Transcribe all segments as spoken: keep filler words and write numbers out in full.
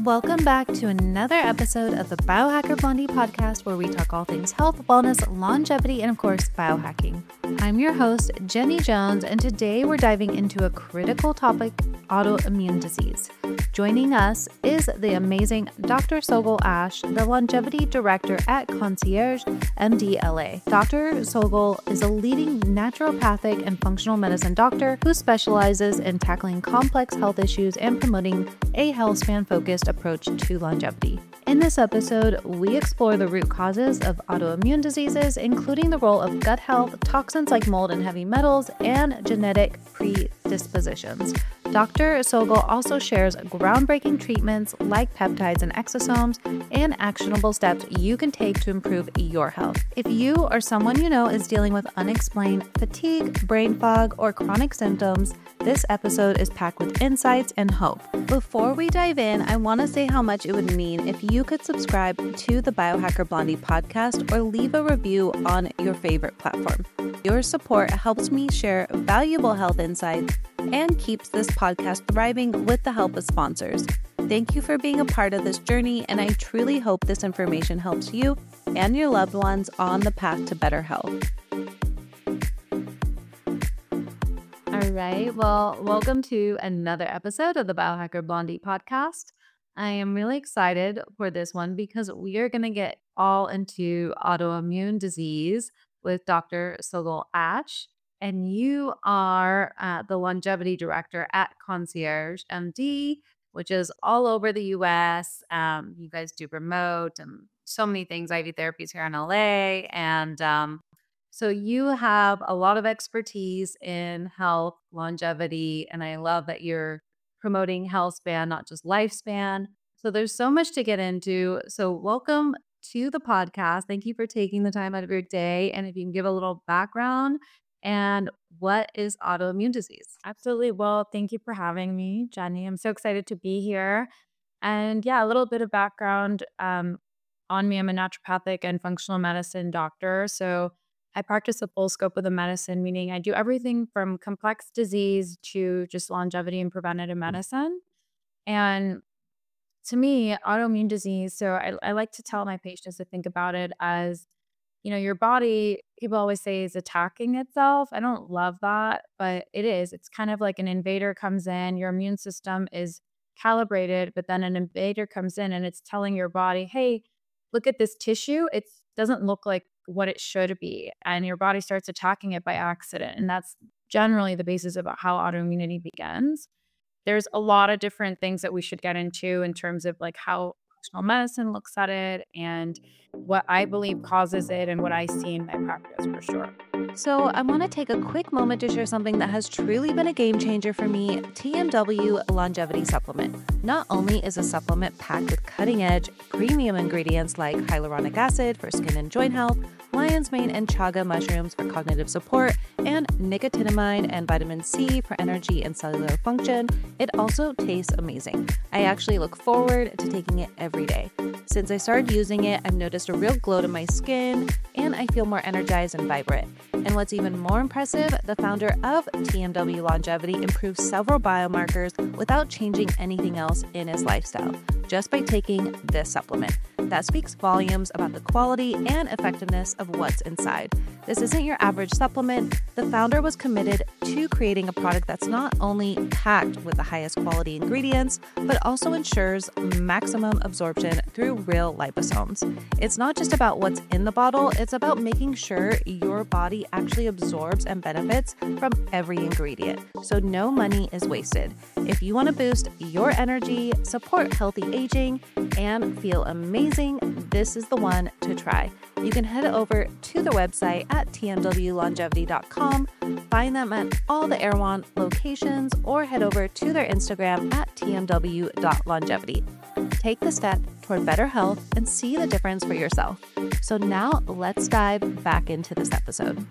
Welcome back to another episode of the Biohacker Blondie podcast, where we talk all things health, wellness, longevity, and of course, biohacking. I'm your host, Jenny Jones, and today we're diving into a critical topic, autoimmune disease. Joining us is the amazing Doctor Sogol Ash, the longevity director at Concierge M D L A. Doctor Sogol is a leading naturopathic and functional medicine doctor who specializes in tackling complex health issues and promoting a healthspan-focused approach to longevity. In this episode, we explore the root causes of autoimmune diseases, including the role of gut health, toxins like mold and heavy metals, and genetic predispositions. Doctor Sogol also shares groundbreaking treatments like peptides and exosomes and actionable steps you can take to improve your health. If you or someone you know is dealing with unexplained fatigue, brain fog, or chronic symptoms, this episode is packed with insights and hope. Before we dive in, I want to say how much it would mean if you could subscribe to the Biohacker Blondie podcast or leave a review on your favorite platform. Your support helps me share valuable health insights and keeps this podcast thriving with the help of sponsors. Thank you for being a part of this journey, and I truly hope this information helps you and your loved ones on the path to better health. All right, well, welcome to another episode of the Biohacker Blondie podcast. I am really excited for this one because we are going to get all into autoimmune disease with Doctor Sogol Ash. And you are uh, the longevity director at Concierge M D, which is all over the U S. Um, you guys do remote and so many things, I V therapies here in L A. And um, so you have a lot of expertise in health, longevity, and I love that you're promoting health span, not just lifespan. So there's so much to get into. So welcome to the podcast. Thank you for taking the time out of your day. And if you can give a little background, and what is autoimmune disease? Absolutely. Well, thank you for having me, Jenny. I'm so excited to be here. And yeah, a little bit of background um, on me. I'm a naturopathic and functional medicine doctor. So I practice the full scope of the medicine, meaning I do everything from complex disease to just longevity and preventative medicine. And to me, autoimmune disease, so I, I like to tell my patients to think about it as you know, your body, people always say, is attacking itself. I don't love that, but it is. It's kind of like an invader comes in, your immune system is calibrated, but then an invader comes in and it's telling your body, hey, look at this tissue. It doesn't look like what it should be. And your body starts attacking it by accident. And that's generally the basis of how autoimmunity begins. There's a lot of different things that we should get into in terms of like how functional medicine looks at it and what I believe causes it and what I see in my practice for sure. So I want to take a quick moment to share something that has truly been a game changer for me, T M W Longevity Supplement. Not only is a supplement packed with cutting-edge, premium ingredients like hyaluronic acid for skin and joint health, lion's mane and chaga mushrooms for cognitive support, and nicotinamide and vitamin C for energy and cellular function, it also tastes amazing. I actually look forward to taking it every day. Since I started using it, I've noticed a real glow to my skin, and I feel more energized and vibrant. And what's even more impressive, the founder of T M W Longevity improved several biomarkers without changing anything else in his lifestyle, just by taking this supplement. That speaks volumes about the quality and effectiveness of what's inside. This isn't your average supplement. The founder was committed to creating a product that's not only packed with the highest quality ingredients, but also ensures maximum absorption through real liposomes. It's not just about what's in the bottle, it's about making sure your body actually absorbs and benefits from every ingredient. So no money is wasted. If you want to boost your energy, support healthy aging, and feel amazing, this is the one to try. You can head over to the website at t m w longevity dot com, find them at all the Erewhon locations, or head over to their Instagram at t m w dot longevity. Take the step toward better health and see the difference for yourself. So now let's dive back into this episode.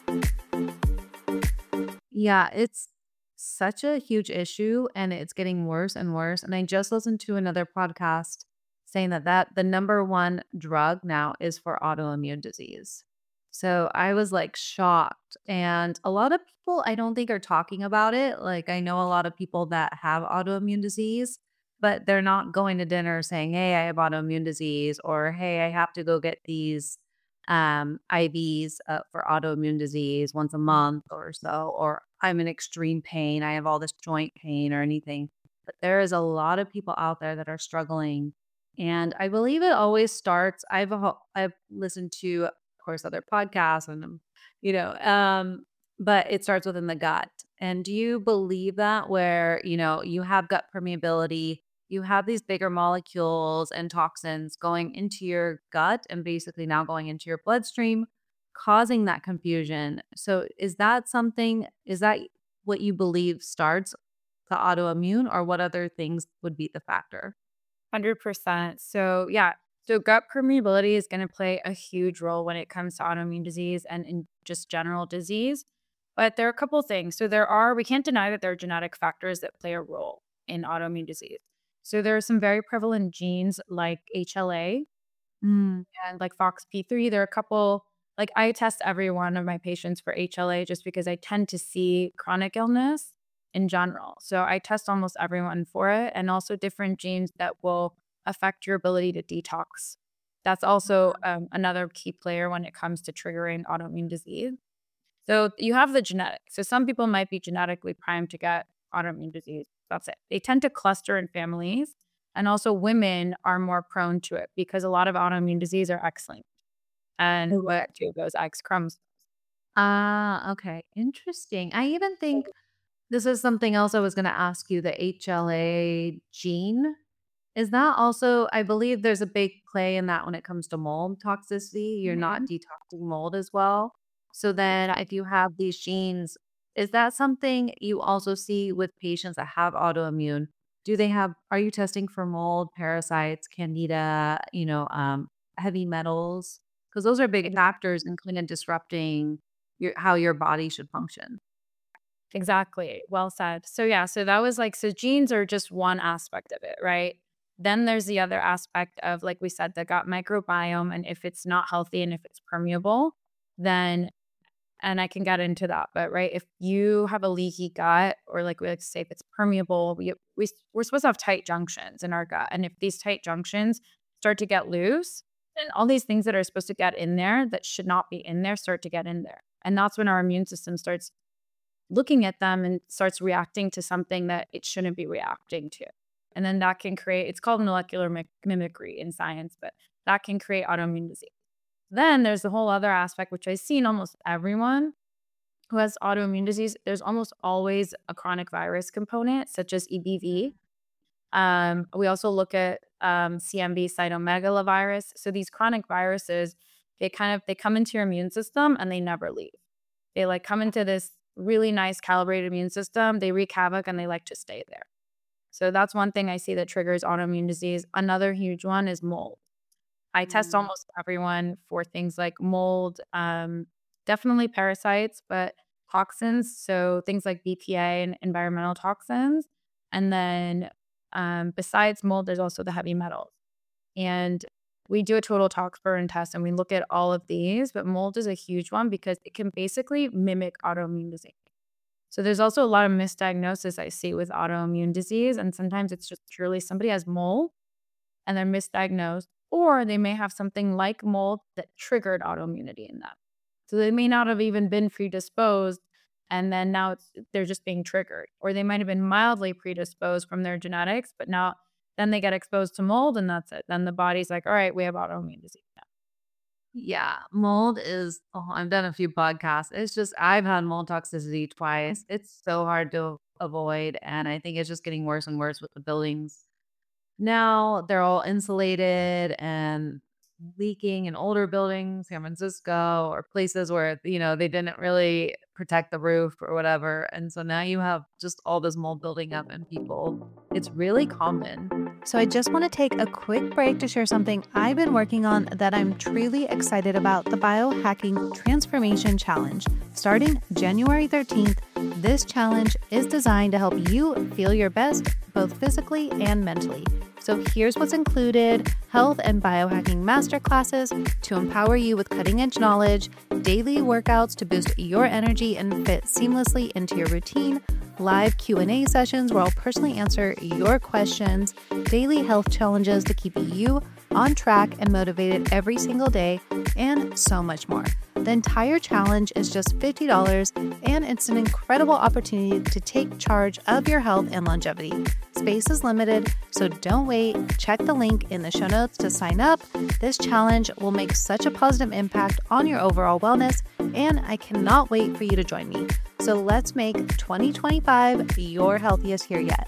Yeah, it's such a huge issue and it's getting worse and worse. And I just listened to another podcast saying that, that the number one drug now is for autoimmune disease. So I was like shocked. And a lot of people I don't think are talking about it. Like I know a lot of people that have autoimmune disease, but they're not going to dinner saying, hey, I have autoimmune disease, or hey, I have to go get these um, I Vs uh, for autoimmune disease once a month or so, or I'm in extreme pain, I have all this joint pain or anything. But there is a lot of people out there that are struggling. And I believe it always starts. I've a- I've listened to, of course, other podcasts and um, you know, um, but it starts within the gut. And do you believe that where, you know, you have gut permeability, you have these bigger molecules and toxins going into your gut and basically now going into your bloodstream, causing that confusion. So is that something, is that what you believe starts the autoimmune, or what other things would be the factor? one hundred percent. So, yeah. So, gut permeability is going to play a huge role when it comes to autoimmune disease and in just general disease. But there are a couple things. So, there are, we can't deny that there are genetic factors that play a role in autoimmune disease. So, there are some very prevalent genes like H L A Mm. and like F O X P three. There are a couple, like I test every one of my patients for H L A just because I tend to see chronic illness in general. So I test almost everyone for it, and also different genes that will affect your ability to detox. That's also um, another key player when it comes to triggering autoimmune disease. So you have the genetics. So some people might be genetically primed to get autoimmune disease. That's it. They tend to cluster in families. And also women are more prone to it because a lot of autoimmune disease are X-linked. And what do those X chromosomes? Ah, okay. Interesting. I even think this is something else I was going to ask you, the H L A gene. Is that also, I believe there's a big play in that when it comes to mold toxicity, you're not Mhm. detoxing mold as well. So then if you have these genes, is that something you also see with patients that have autoimmune? Do they have, are you testing for mold, parasites, candida, you know, um, heavy metals? Because those are big factors in kind of disrupting your, how your body should function. Exactly. Well said. So yeah, so that was like, so genes are just one aspect of it, right? Then there's the other aspect of, like we said, the gut microbiome. And if it's not healthy and if it's permeable, then, and I can get into that, but right, if you have a leaky gut, or like we like to say, if it's permeable, we, we, we're supposed to have tight junctions in our gut. And if these tight junctions start to get loose, then all these things that are supposed to get in there that should not be in there start to get in there. And that's when our immune system starts looking at them and starts reacting to something that it shouldn't be reacting to. And then that can create, it's called molecular mic- mimicry in science, but that can create autoimmune disease. Then there's the whole other aspect, which I see in almost everyone who has autoimmune disease. There's almost always a chronic virus component, such as E B V. Um, we also look at um, C M V cytomegalovirus. So these chronic viruses, they kind of they come into your immune system and they never leave. They like come into this really nice calibrated immune system. They wreak havoc and they like to stay there. So that's one thing I see that triggers autoimmune disease. Another huge one is mold. I test Mm. almost everyone for things like mold, um, definitely parasites, but toxins. So things like B P A and environmental toxins. And then um, besides mold, there's also the heavy metals. And we do a total tox burn test and we look at all of these, but mold is a huge one because it can basically mimic autoimmune disease. So there's also a lot of misdiagnosis I see with autoimmune disease. And sometimes it's just purely somebody has mold and they're misdiagnosed, or they may have something like mold that triggered autoimmunity in them. So they may not have even been predisposed, and then now it's, they're just being triggered, or they might have been mildly predisposed from their genetics, but now then they get exposed to mold, and that's it. Then the body's like, all right, we have autoimmune disease now. Yeah, mold is, oh, I've done a few podcasts. It's just, I've had mold toxicity twice. It's so hard to avoid. And I think it's just getting worse and worse with the buildings. Now they're all insulated and leaking in older buildings, San Francisco, or places where, you know, they didn't really protect the roof or whatever. And so now you have just all this mold building up in people. It's really common. So I just want to take a quick break to share something I've been working on that I'm truly excited about, the Biohacking Transformation Challenge. Starting January thirteenth, this challenge is designed to help you feel your best, both physically and mentally. So here's what's included: health and biohacking masterclasses to empower you with cutting-edge knowledge, daily workouts to boost your energy and fit seamlessly into your routine, live Q and A sessions where I'll personally answer your questions, daily health challenges to keep you on track and motivated every single day, and so much more. The entire challenge is just fifty dollars, and it's an incredible opportunity to take charge of your health and longevity. Space is limited, so don't wait. Check the link in the show notes to sign up. This challenge will make such a positive impact on your overall wellness, and I cannot wait for you to join me. So let's make twenty twenty-five your healthiest year yet.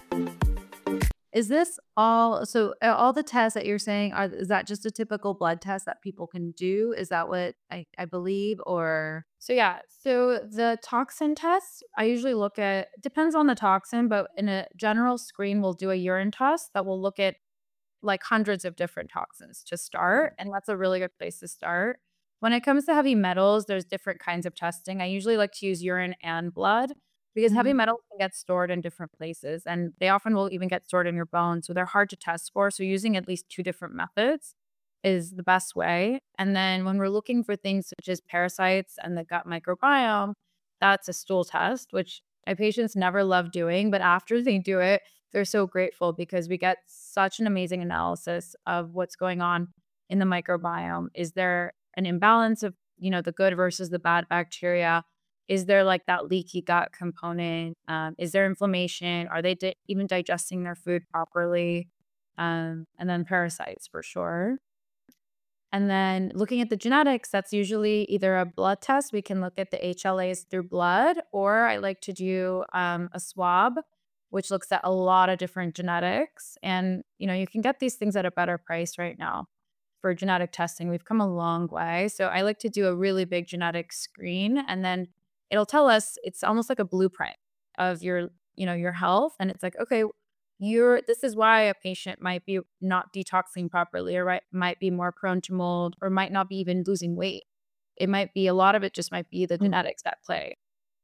Is this all, so uh, all the tests that you're saying, are is that just a typical blood test that people can do? Is that what I, I believe, or? So yeah, so the toxin test, I usually look at, depends on the toxin, but in a general screen, we'll do a urine test that will look at like hundreds of different toxins to start. And that's a really good place to start. When it comes to heavy metals, there's different kinds of testing. I usually like to use urine and blood because Mhm. heavy metals can get stored in different places, and they often will even get stored in your bones. So they're hard to test for. So using at least two different methods is the best way. And then when we're looking for things such as parasites and the gut microbiome, that's a stool test, which my patients never love doing. But after they do it, they're so grateful because we get such an amazing analysis of what's going on in the microbiome. Is there an imbalance of, you know, the good versus the bad bacteria? Is there like that leaky gut component? Um, is there inflammation? Are they di- even digesting their food properly? Um, and then parasites for sure. And then looking at the genetics, that's usually either a blood test. We can look at the H L As through blood, or I like to do um, a swab, which looks at a lot of different genetics. And, you know, you can get these things at a better price right now for genetic testing. We've come a long way. So I like to do a really big genetic screen, and then it'll tell us, it's almost like a blueprint of your, you know, your health. And it's like, okay, you're, this is why a patient might be not detoxing properly, or right, might be more prone to mold, or might not be even losing weight. It might be, a lot of it just might be the genetics at play.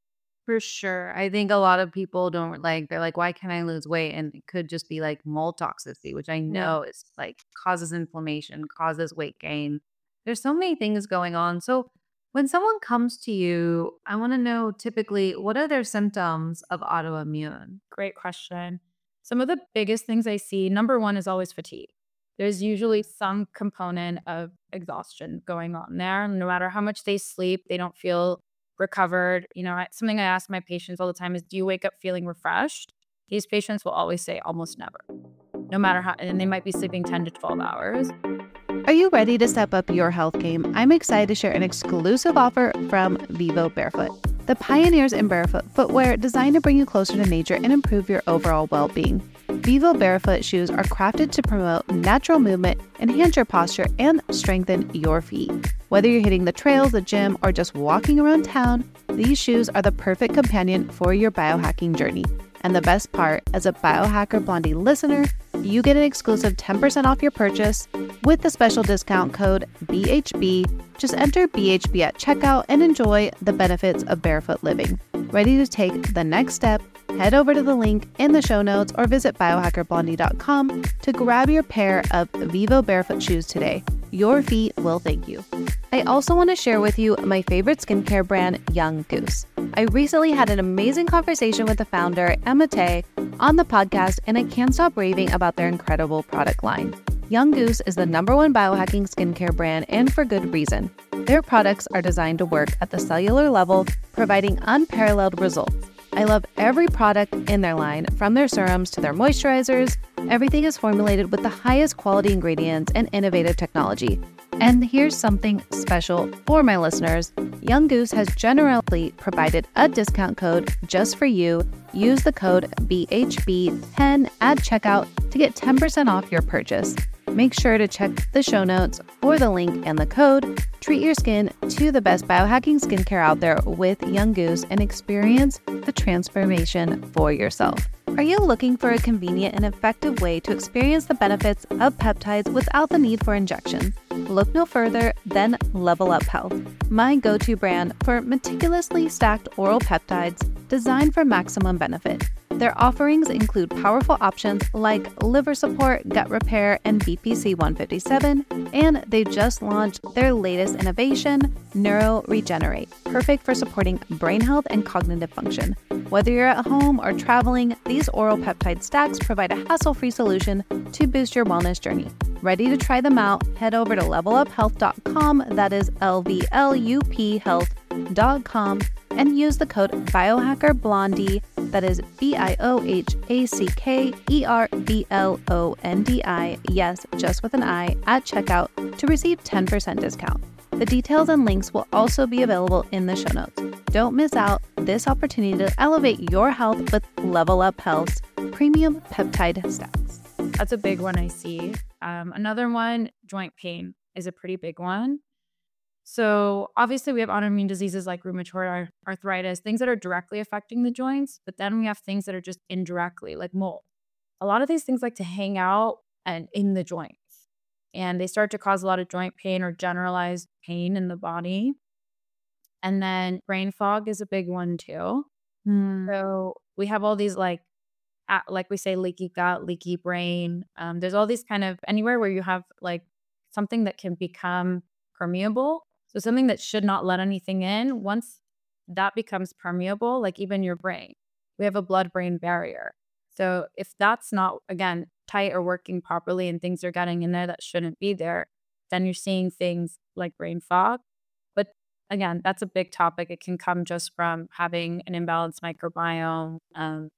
For sure. I think a lot of people don't like, they're like, why can't I lose weight? And it could just be like mold toxicity, which I Yeah. know is like causes inflammation, causes weight gain. There's so many things going on. So when someone comes to you, I want to know typically what are their symptoms of autoimmune? Great question. Some of the biggest things I see, number one is always fatigue. There's usually some component of exhaustion going on there. No matter how much they sleep, they don't feel recovered. You know, I, something I ask my patients all the time is, do you wake up feeling refreshed? These patients will always say almost never, no matter how, and they might be sleeping ten to twelve hours. Are you ready to step up your health game? I'm excited to share an exclusive offer from Vivo Barefoot, the pioneers in barefoot footwear designed to bring you closer to nature and improve your overall well-being. Vivo Barefoot shoes are crafted to promote natural movement, enhance your posture, and strengthen your feet. Whether you're hitting the trails, the gym, or just walking around town, these shoes are the perfect companion for your biohacking journey. And the best part, as a Biohacker Blondie listener, you get an exclusive ten percent off your purchase with the special discount code B H B. Just enter B H B at checkout and enjoy the benefits of barefoot living. Ready to take the next step? Head over to the link in the show notes or visit biohacker blondie dot com to grab your pair of Vivo Barefoot shoes today. Your feet will thank you. I also want to share with you my favorite skincare brand, Young Goose. I recently had an amazing conversation with the founder, Emma Tay, on the podcast, and I can't stop raving about their incredible product line. Young Goose is the number one biohacking skincare brand, and for good reason. Their products are designed to work at the cellular level, providing unparalleled results. I love every product in their line, from their serums to their moisturizers. Everything is formulated with the highest quality ingredients and innovative technology. And here's something special for my listeners. Young Goose has generously provided a discount code just for you. Use the code B H B ten at checkout to get ten percent off your purchase. Make sure to check the show notes for the link and the code. Treat your skin to the best biohacking skincare out there with Young Goose and experience the transformation for yourself. Are you looking for a convenient and effective way to experience the benefits of peptides without the need for injections? Look no further than Level Up Health, my go-to brand for meticulously stacked oral peptides designed for maximum benefit. Their offerings include powerful options like liver support, gut repair, and B P C one fifty-seven, and they just launched their latest innovation, Neuro Regenerate, perfect for supporting brain health and cognitive function. Whether you're at home or traveling, these oral peptide stacks provide a hassle-free solution to boost your wellness journey. Ready to try them out? Head over to level up health dot com, that is L V L U P health dot com, and use the code BiohackerBlondie, that is B I O H A C K E R B L O N D I, yes, just with an I, at checkout to receive ten percent discount. The details and links will also be available in the show notes. Don't miss out this opportunity to elevate your health with Level Up Health's premium peptide stacks. That's a big one I see. Um, another one, joint pain, is a pretty big one. So obviously we have autoimmune diseases like rheumatoid arthritis, things that are directly affecting the joints, but then we have things that are just indirectly, like mold. A lot of these things like to hang out and in the joints, and they start to cause a lot of joint pain or generalized pain in the body. And then brain fog is a big one too. Hmm. So we have all these like, a- like we say, leaky gut, leaky brain. Um, there's all these kind of anywhere where you have like something that can become permeable. So something that should not let anything in, once that becomes permeable, like even your brain, we have a blood-brain barrier. So if that's not, again, tight or working properly and things are getting in there that shouldn't be there, then you're seeing things like brain fog. But again, that's a big topic. It can come just from having an imbalanced microbiome, um,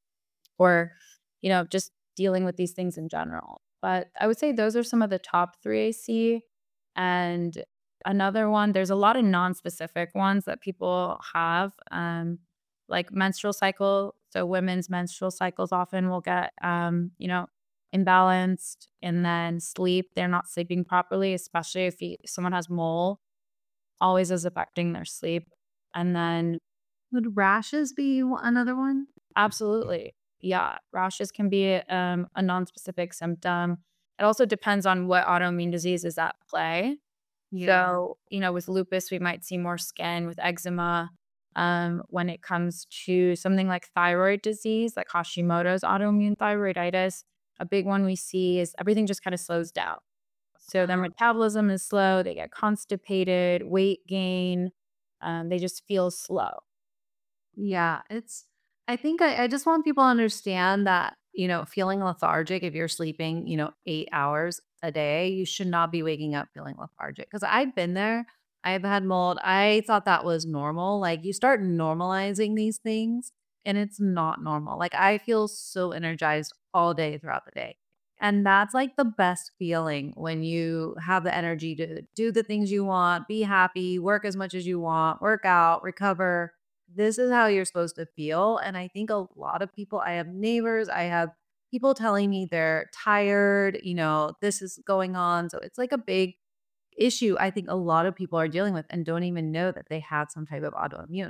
or, you know, just dealing with these things in general. But I would say those are some of the top three I see. And another one, there's a lot of non-specific ones that people have, um, like menstrual cycle. So women's menstrual cycles often will get, um, you know, imbalanced, and then sleep. They're not sleeping properly, especially if you, someone has mole, always is affecting their sleep. And then Would rashes be another one? absolutely. Yeah. Rashes can be um, a non-specific symptom. It also depends on what autoimmune disease is at play. Yeah. So, you know, with lupus, we might see more skin. With eczema, um, when it comes to something like thyroid disease, like Hashimoto's autoimmune thyroiditis, a big one we see is everything just kind of slows down. So their metabolism is slow. They get constipated, weight gain. Um, they just feel slow. Yeah, it's, I think I, I just want people to understand that, you know, feeling lethargic if you're sleeping, you know, eight hours a day, you should not be waking up feeling lethargic. Cause I've been there. I've had mold. I thought that was normal. Like you start normalizing these things and it's not normal. Like I feel so energized all day throughout the day. And that's like the best feeling when you have the energy to do the things you want, be happy, work as much as you want, work out, recover. This is how you're supposed to feel. And I think a lot of people, I have neighbors, I have people telling me they're tired, you know, this is going on. So it's like a big issue I think a lot of people are dealing with and don't even know that they have some type of autoimmune.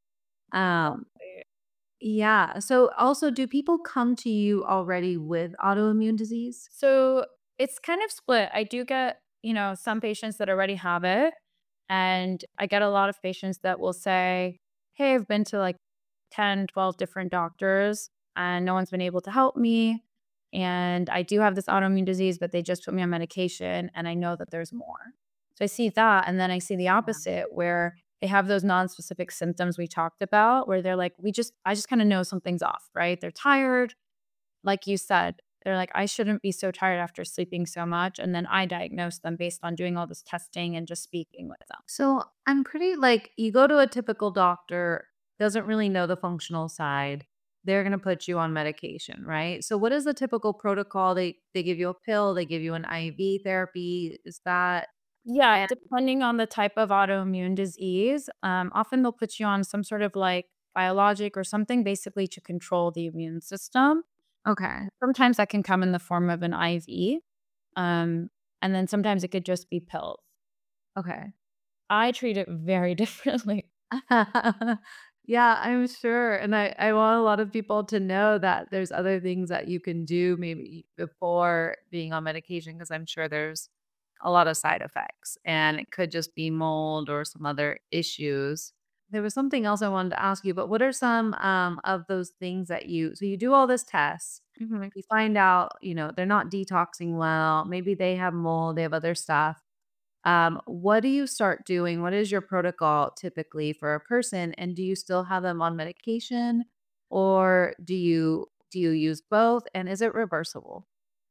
Um, yeah. So also, do people come to you already with autoimmune disease? So it's kind of split. I do get, you know, some patients that already have it. And I get a lot of patients that will say, hey, I've been to like ten, twelve different doctors and no one's been able to help me. And I do have this autoimmune disease, but they just put me on medication and I know that there's more. So I see that. And then I see the Yeah. opposite where they have those non-specific symptoms we talked about, where they're like, we just, I just kind of know something's off, right? They're tired. Like you said, they're like, I shouldn't be so tired after sleeping so much. And then I diagnose them based on doing all this testing and just speaking with them. So I'm pretty like, you go to a typical doctor, doesn't really know the functional side. They're going to put you on medication, right? So what is the typical protocol? They they give you a pill, they give you an I V therapy. Is that Yeah, depending on the type of autoimmune disease, um, often they'll put you on some sort of like biologic or something basically to control the immune system. okay? Sometimes that can come in the form of an I V, um, and then sometimes it could just be pills. Okay. I treat it very differently. Yeah, I'm sure. And I, I want a lot of people to know that there's other things that you can do maybe before being on medication, because I'm sure there's a lot of side effects and it could just be mold or some other issues. there was something else I wanted to ask you, but what are some um of those things that you so you do all this tests, Mhm. you find out, you know, they're not detoxing well, maybe they have mold, they have other stuff. Um, what do you start doing? What is your protocol typically for a person? And do you still have them on medication or do you do you use both? And is it reversible?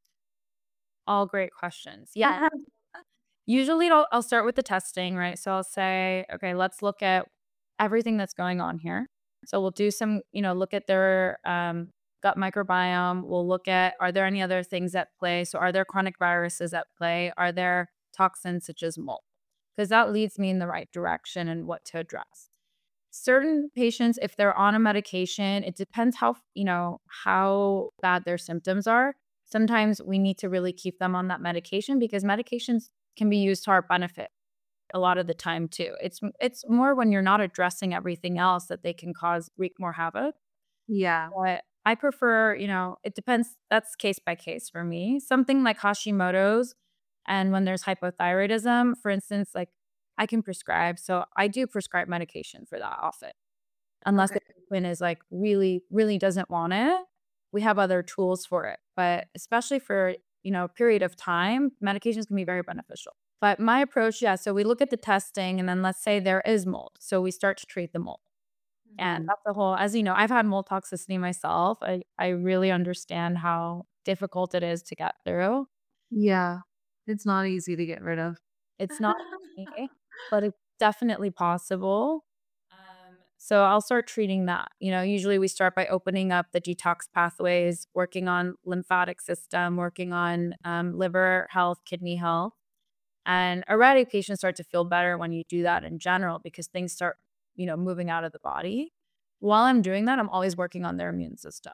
All great questions. Yeah. Usually I'll I'll start with the testing, right? So I'll say, okay, let's look at everything that's going on here. So we'll do some, you know, look at their um, gut microbiome. We'll look at, are there any other things at play? So are there chronic viruses at play? Are there toxins such as mold? Because that leads me in the right direction and what to address. Certain patients, if they're on a medication, it depends how, you know, how bad their symptoms are. Sometimes we need to really keep them on that medication because medications can be used to our benefit a lot of the time too. It's it's more when you're not addressing everything else that they can cause wreak more havoc. Yeah. But I prefer, you know, it depends. That's case by case for me. Something like Hashimoto's and when there's hypothyroidism, for instance, like I can prescribe. So I do prescribe medication for that often. Unless Okay. the patient is like really, really doesn't want it, we have other tools for it. But especially for, you know, a period of time, medications can be very beneficial. But my approach, yeah, so we look at the testing and then let's say there is mold. So we start to treat the mold. And Mhm. that's the whole, as you know, I've had mold toxicity myself. I, I really understand how difficult it is to get through. Yeah. It's not easy to get rid of. It's not easy, but it's definitely possible. Um, so I'll start treating that. You know, usually we start by opening up the detox pathways, working on lymphatic system, working on um, liver health, kidney health. And already patients start to feel better when you do that in general because things start, you know, moving out of the body. While I'm doing that, I'm always working on their immune system.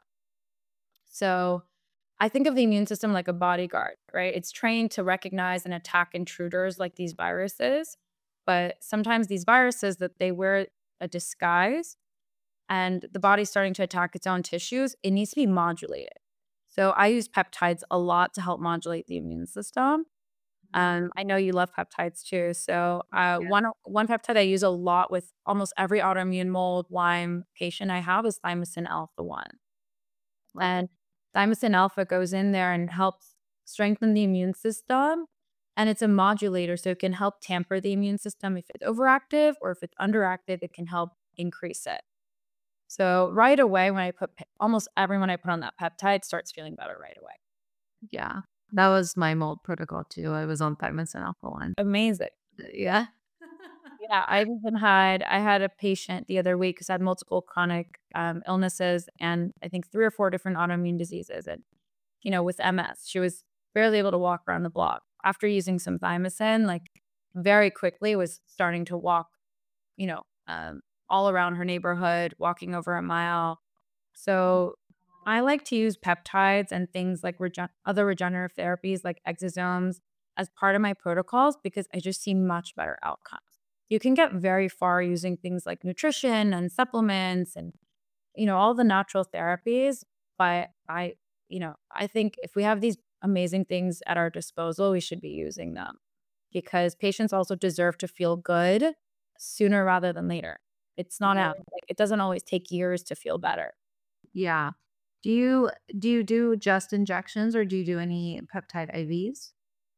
So I think of the immune system like a bodyguard, right? It's trained to recognize and attack intruders like these viruses. But sometimes these viruses that they wear a disguise and the body's starting to attack its own tissues, it needs to be modulated. So I use peptides a lot to help modulate the immune system. Um, I know you love peptides too. So uh, Yeah. one one peptide I use a lot with almost every autoimmune mold Lyme patient I have is thymosin alpha one. Love it. And thymosin alpha goes in there and helps strengthen the immune system. And it's a modulator, so it can help tamper the immune system if it's overactive or if it's underactive, it can help increase it. So right away, when I put pe- almost everyone I put on that peptide starts feeling better right away. Yeah. That was my mold protocol too. I was on thymosin alpha one. Amazing. Yeah. Yeah, I've even had I had a patient the other week who's had multiple chronic um, illnesses and I think three or four different autoimmune diseases. And you know, with M S. She was barely able to walk around the block. After using some thymosin, like very quickly was starting to walk, you know, um, all around her neighborhood, walking over a mile. So I like to use peptides and things like regen- other regenerative therapies like exosomes as part of my protocols because I just see much better outcomes. You can get very far using things like nutrition and supplements and you know, all the natural therapies, but I, you know, I think if we have these amazing things at our disposal, we should be using them because patients also deserve to feel good sooner rather than later. It's not Yeah. out. Like it doesn't always take years to feel better. Yeah. Do you do you do just injections or do you do any peptide I Vs?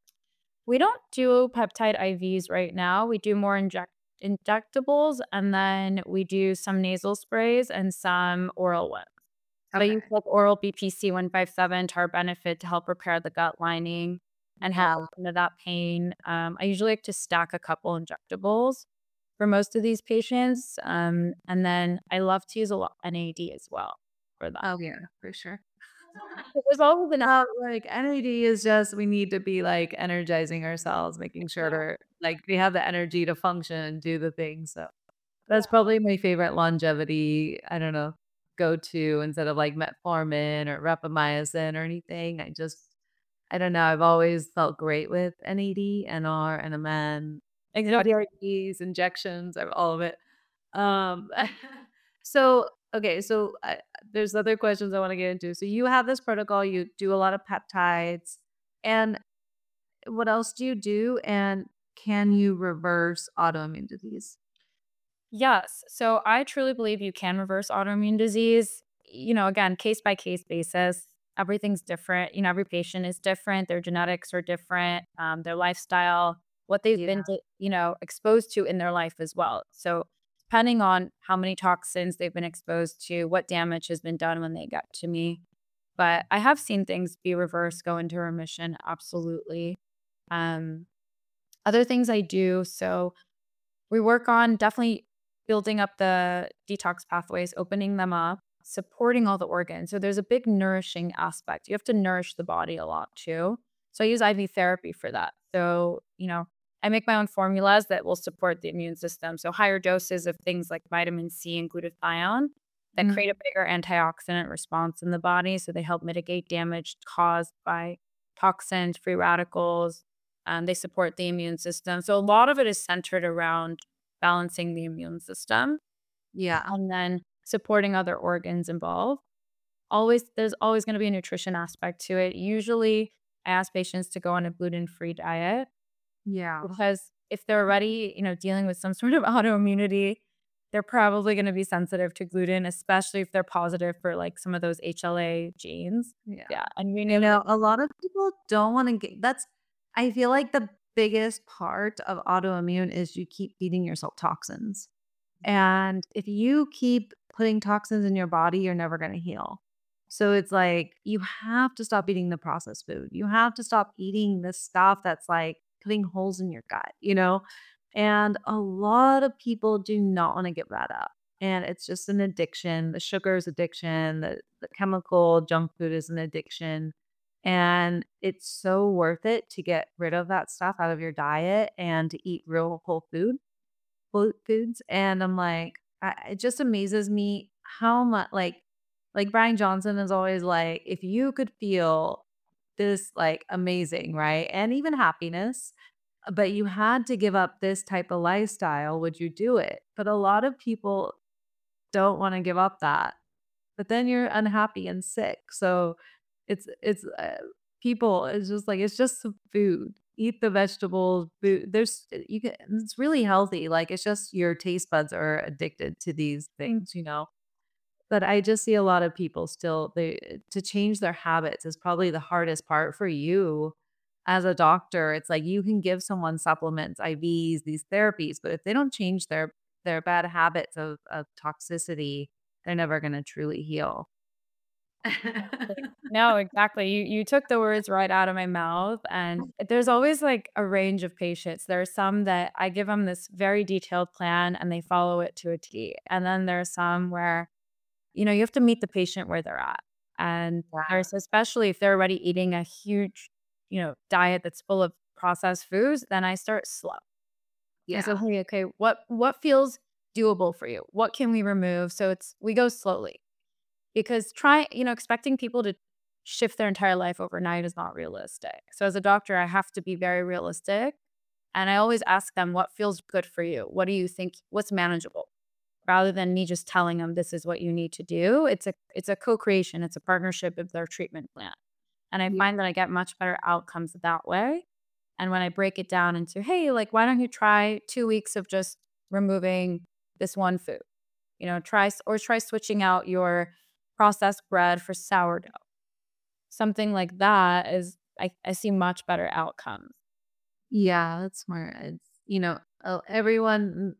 We don't do peptide I Vs right now. We do more inject injectables and then we do some nasal sprays and some oral ones. So I use Okay. like oral B P C one fifty-seven to our benefit to help repair the gut lining and help Yeah. with some of that pain. Um, I usually like to stack a couple injectables for most of these patients. Um, and then I love to use a lot N A D as well for that. Oh yeah, for sure. There's always enough. Uh, like N A D is just we need to be like energizing ourselves, making sure to like we have the energy to function and do the things. So that's probably my favorite longevity, I don't know, go to instead of like metformin or rapamycin or anything. I just I don't know. I've always felt great with N A D, N R, N M N, Exactly. A R Ts, injections, I have all of it. Um, so okay, so I, there's other questions I want to get into. So you have this protocol, you do a lot of peptides, and what else do you do? And can you reverse autoimmune disease? Yes. So I truly believe you can reverse autoimmune disease. You know, again, case by case basis. Everything's different. You know, every patient is different. Their genetics are different. Um, their lifestyle, what they've been, Yeah. to, you know, exposed to in their life as well. So depending on how many toxins they've been exposed to, what damage has been done when they got to me. But I have seen things be reversed, go into remission. Absolutely. Um, Other things I do. So we work on definitely building up the detox pathways, opening them up, supporting all the organs. So there's a big nourishing aspect. You have to nourish the body a lot too. So I use I V therapy for that. So, you know, I make my own formulas that will support the immune system. So higher doses of things like vitamin C and glutathione that create a Mm. bigger antioxidant response in the body. So they help mitigate damage caused by toxins, free radicals. Um, they support the immune system. So a lot of it is centered around balancing the immune system Yeah. and then supporting other organs involved. Always, there's always going to be a nutrition aspect to it. Usually, I ask patients to go on a gluten-free diet Yeah. because if they're already, you know, dealing with some sort of autoimmunity, they're probably going to be sensitive to gluten, especially if they're positive for like some of those H L A genes. Yeah. Yeah, and we I know that. know a lot of people don't wanna get that's I feel like the biggest part of autoimmune is you keep feeding yourself toxins. And if you keep putting toxins in your body, you're never gonna heal. So it's like you have to stop eating the processed food. You have to stop eating the stuff that's like putting holes in your gut, you know? And a lot of people do not want to give that up. And it's just an addiction. The sugar is addiction. The, the chemical junk food is an addiction. And it's so worth it to get rid of that stuff out of your diet and to eat real whole food fo foods, and I'm like, I it just amazes me how much like like Brian Johnson is always like, "If you could feel this, like, amazing, right, and even happiness, but you had to give up this type of lifestyle, would you do it?" But a lot of people don't wanna give up that. But then you're unhappy and sick, so it's it's, uh people it's just like, it's just some food. Eat the vegetables, food there's uh, you can it's really healthy, like, it's just your taste buds are addicted to these things, you know? But I just see a lot of people still they to change their habits is probably the hardest part for you as a doctor. It's like you can give someone supplements, I Vs, these therapies, but if they don't change their their bad habits of of toxicity, they're never gonna truly heal. No, exactly. You you took the words right out of my mouth, and there's always, like, a range of patients. There are some that I give them this very detailed plan, and they follow it to a T, and then there are some where, you know, you have to meet the patient where they're at, and Yeah. there's especially if they're already eating a huge, you know, diet that's full of processed foods, then I start slow. I said, Yeah. "Hey, okay, what what feels doable for you? What can we remove?" So it's we go slowly. Because try you know, expecting people to shift their entire life overnight is not realistic. So as a doctor, I have to be very realistic, and I always ask them, "What feels good for you? What do you think what's manageable?" Rather than me just telling them, "This is what you need to do." It's a it's a co-creation, it's a partnership of their treatment plan, and I Yeah. find that I get much better outcomes that way, and when I break it down into, "Hey, like, why don't you try two weeks of just removing this one food?" You know, try s or try switching out your processed bread for sourdough. Something like that is I I see much better outcomes. Yeah, that's smart. It's you know, uh, everyone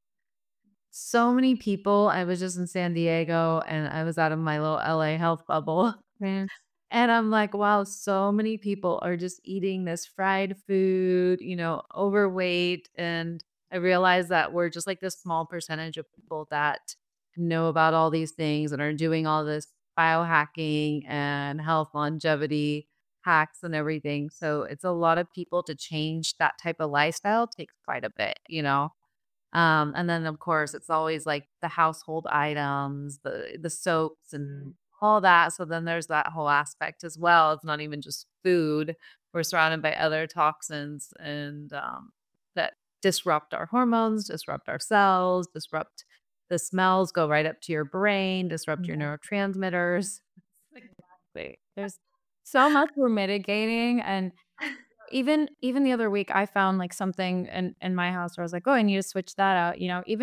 so many people I was just in San Diego, and I was out of my little L A health bubble. Mm. And I'm like, wow, so many people are just eating this fried food, you know, overweight. And I realize that we're just like this small percentage of people that know about all these things and are doing all this biohacking and health longevity hacks and everything. So it's a lot of people to change that type of lifestyle takes quite a bit, you know? Um, and then, of course, it's always, like, the household items, the the soaps and all that, so then there's that whole aspect as well. It's not even just food. We're surrounded by other toxins and, um, that disrupt our hormones, disrupt our cells, disrupt the smells, go right up to your brain, disrupt your Yeah. neurotransmitters. Exactly. There's so much we're mitigating, and even even the other week, I found, like, something in in my house where I was like, "Oh, I need to switch that out," you know? Even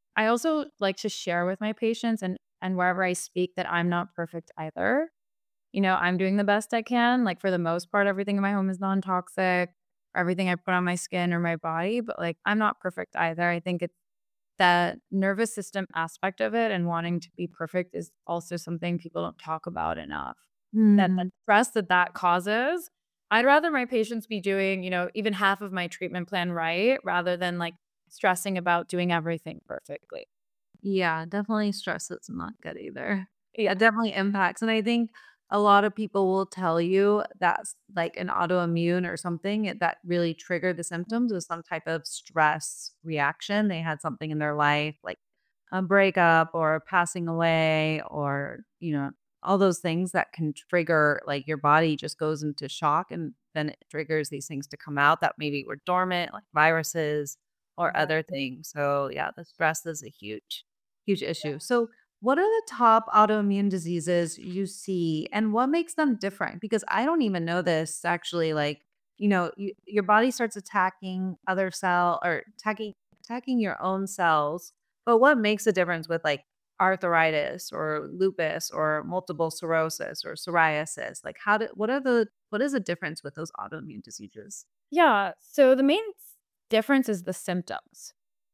I also like to share with my patients and and wherever I speak that I'm not perfect either. You know, I'm doing the best I can. Like for the most part, everything in my home is non-toxic, everything I put on my skin or my body, but like I'm not perfect either. I think it's that nervous system aspect of it and wanting to be perfect is also something people don't talk about enough. That the Mm. stress that that causes, I'd rather my patients be doing, you know, even half of my treatment plan right rather than like stressing about doing everything perfectly. Yeah, definitely stress is not good either. Yeah. It definitely impacts, and I think a lot of people will tell you that's like an autoimmune or something it- that really triggered the symptoms was some type of stress reaction. They had something in their life, like a breakup or passing away, or you know, all those things that can trigger like your body just goes into shock, and then it triggers these things to come out that maybe were dormant, like viruses or other things. So yeah, the stress is a huge huge issue. So, what are the top autoimmune diseases you see and what makes them different? Because I don't even know this actually. Like, you know, you, your body starts attacking other cell or attacking attacking your own cells. But what makes a difference with like arthritis or lupus or multiple sclerosis or psoriasis? Like, how do what are the what is the difference with those autoimmune diseases? Yeah. So the main s- difference is the symptoms.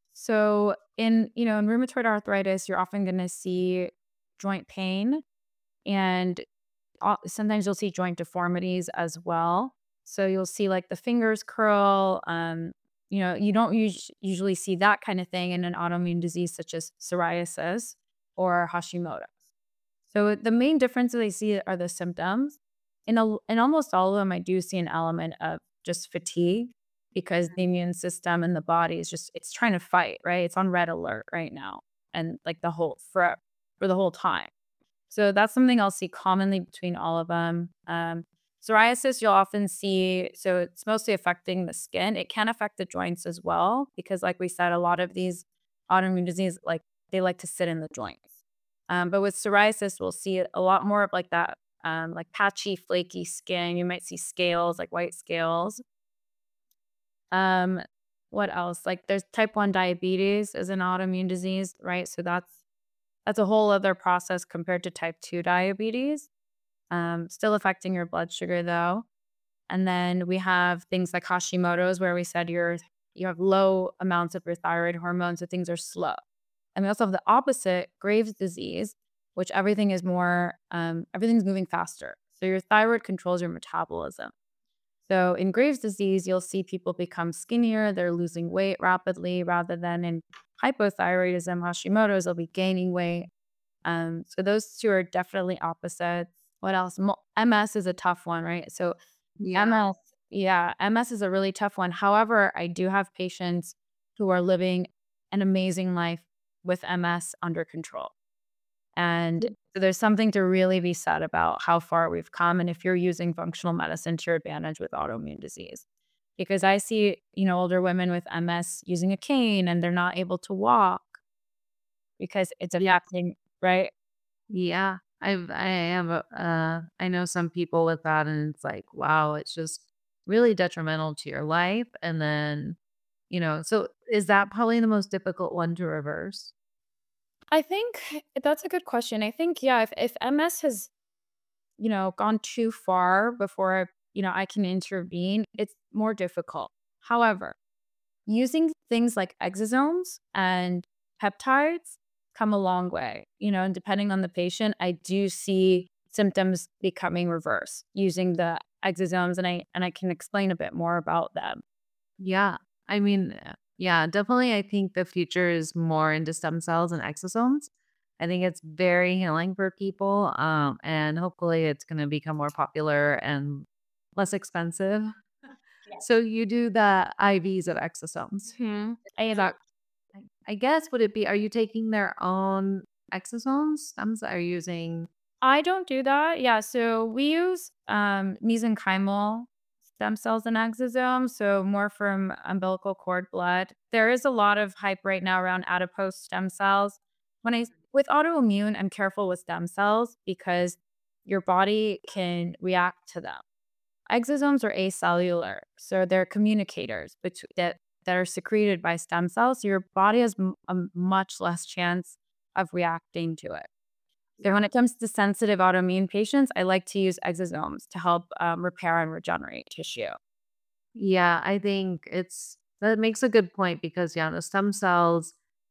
So in, you know, in rheumatoid arthritis, you're often going to see joint pain and uh, sometimes you'll see joint deformities as well. So you'll see like the fingers curl. Um, you know, you don't us- usually see that kind of thing in an autoimmune disease such as psoriasis or Hashimoto's. So the main differences I see are the symptoms. In a, in almost all of them, I do see an element of just fatigue because the immune system and the body is just it's trying to fight, right? It's on red alert right now, and like the whole for for the whole time. So that's something I'll see commonly between all of them. Um, psoriasis, you'll often see, so it's mostly affecting the skin. It can affect the joints as well, because like we said, a lot of these autoimmune disease, like they like to sit in the joints. Um, but with psoriasis, we'll see a lot more of like that, um, like patchy, flaky skin. You might see scales, like white scales. Um, what else? Like there's type one diabetes is an autoimmune disease, right? So that's that's a whole other process compared to type two diabetes. Um, still affecting your blood sugar though. And then we have things like Hashimoto's where we said you're you have low amounts of your thyroid hormone, so things are slow. And we also have the opposite, Graves' disease, which everything is more um, everything's moving faster. So your thyroid controls your metabolism. So in Graves' disease, you'll see people become skinnier, they're losing weight rapidly, rather than in hypothyroidism, Hashimoto's, they'll be gaining weight. Um, so those two are definitely opposites. What else? Mo- M S is a tough one, right? So Yeah. M S, yeah, M S is a really tough one. However, I do have patients who are living an amazing life with M S under control. And so there's something to really be said about how far we've come and if you're using functional medicine to your advantage with autoimmune disease. Because I see, you know, older women with M S using a cane and they're not able to walk because it's Yeah. affecting, right? Yeah, I've I have a uh, I know some people with that, and it's like, wow, it's just really detrimental to your life. And then, you know, so is that probably the most difficult one to reverse? I think that's a good question. I think, yeah, if, if M S has, you know, gone too far before, you know, I can intervene, it's more difficult. However, using things like exosomes and peptides come a long way, you know, and depending on the patient, I do see symptoms becoming reverse using the exosomes and I and I can explain a bit more about them. Yeah, I mean, uh, yeah, definitely. I think the future is more into stem cells and exosomes. I think it's very healing for people, um, and hopefully, it's going to become more popular and less expensive. So you do the I Vs of exosomes. Hmm. Is that I I guess would it be are you taking their own exosomes? Stems that are using I don't do that. Yeah, so we use um, mesenchymal stem cells and exosomes, so more from umbilical cord blood. There is a lot of hype right now around adipose stem cells. When I with autoimmune, I'm careful with stem cells because your body can react to them. Exosomes are acellular, so they're communicators between that. that are secreted by stem cells. So your body has m- a much less chance of reacting to it. So when it comes to sensitive autoimmune patients, I like to use exosomes to help um, repair and regenerate tissue. Yeah, I think it's that makes a good point because yeah, the stem cells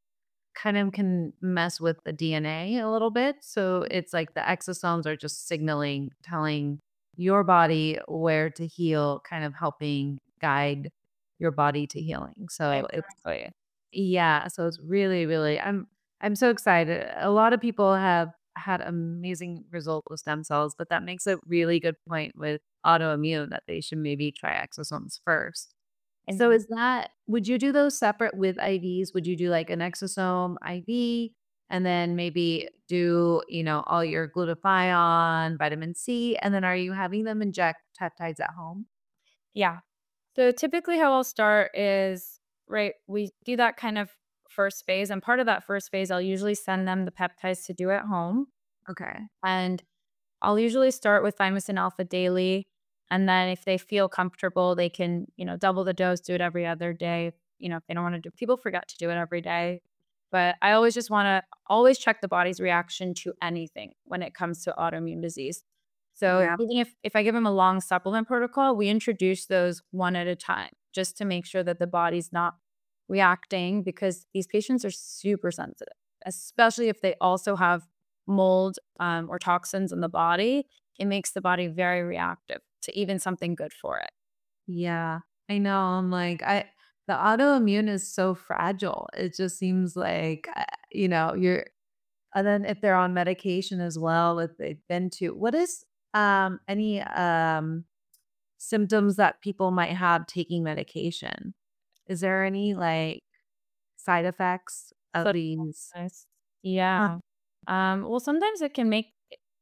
kind of can mess with the D N A a a little bit. So it's like the exosomes are just signaling, telling your body where to heal, kind of helping guide your body to healing. So it's Exactly. yeah, so it's really, really I'm I'm so excited. A lot of people have had amazing results with stem cells, but that makes a really good point with autoimmune that they should maybe try exosomes first. So is that would you do those separate with I Vs? Would you do like an exosome I V and then maybe do, you know, all your glutathione, vitamin C, and then are you having them inject peptides at home? Yeah. So typically how I'll start is, right, we do that kind of first phase. And part of that first phase, I'll usually send them the peptides to do at home. Okay. And I'll usually start with thymosin alpha daily. And then if they feel comfortable, they can, you know, double the dose, do it every other day. You know, if they don't want to do, people forget to do it every day. But I always just want to always check the body's reaction to anything when it comes to autoimmune disease. So Yeah. even if, if I give them a long supplement protocol, we introduce those one at a time just to make sure that the body's not reacting because these patients are super sensitive, especially if they also have mold um, or toxins in the body. It makes the body very reactive to even something good for it. Yeah. I know. I'm like I the autoimmune is so fragile. It just seems like uh, you know, you're and then if they're on medication as well, if they've been to what is um any um symptoms that people might have taking medication? Is there any like side effects of So these? nice. Huh. Yeah. Um, well, sometimes it can make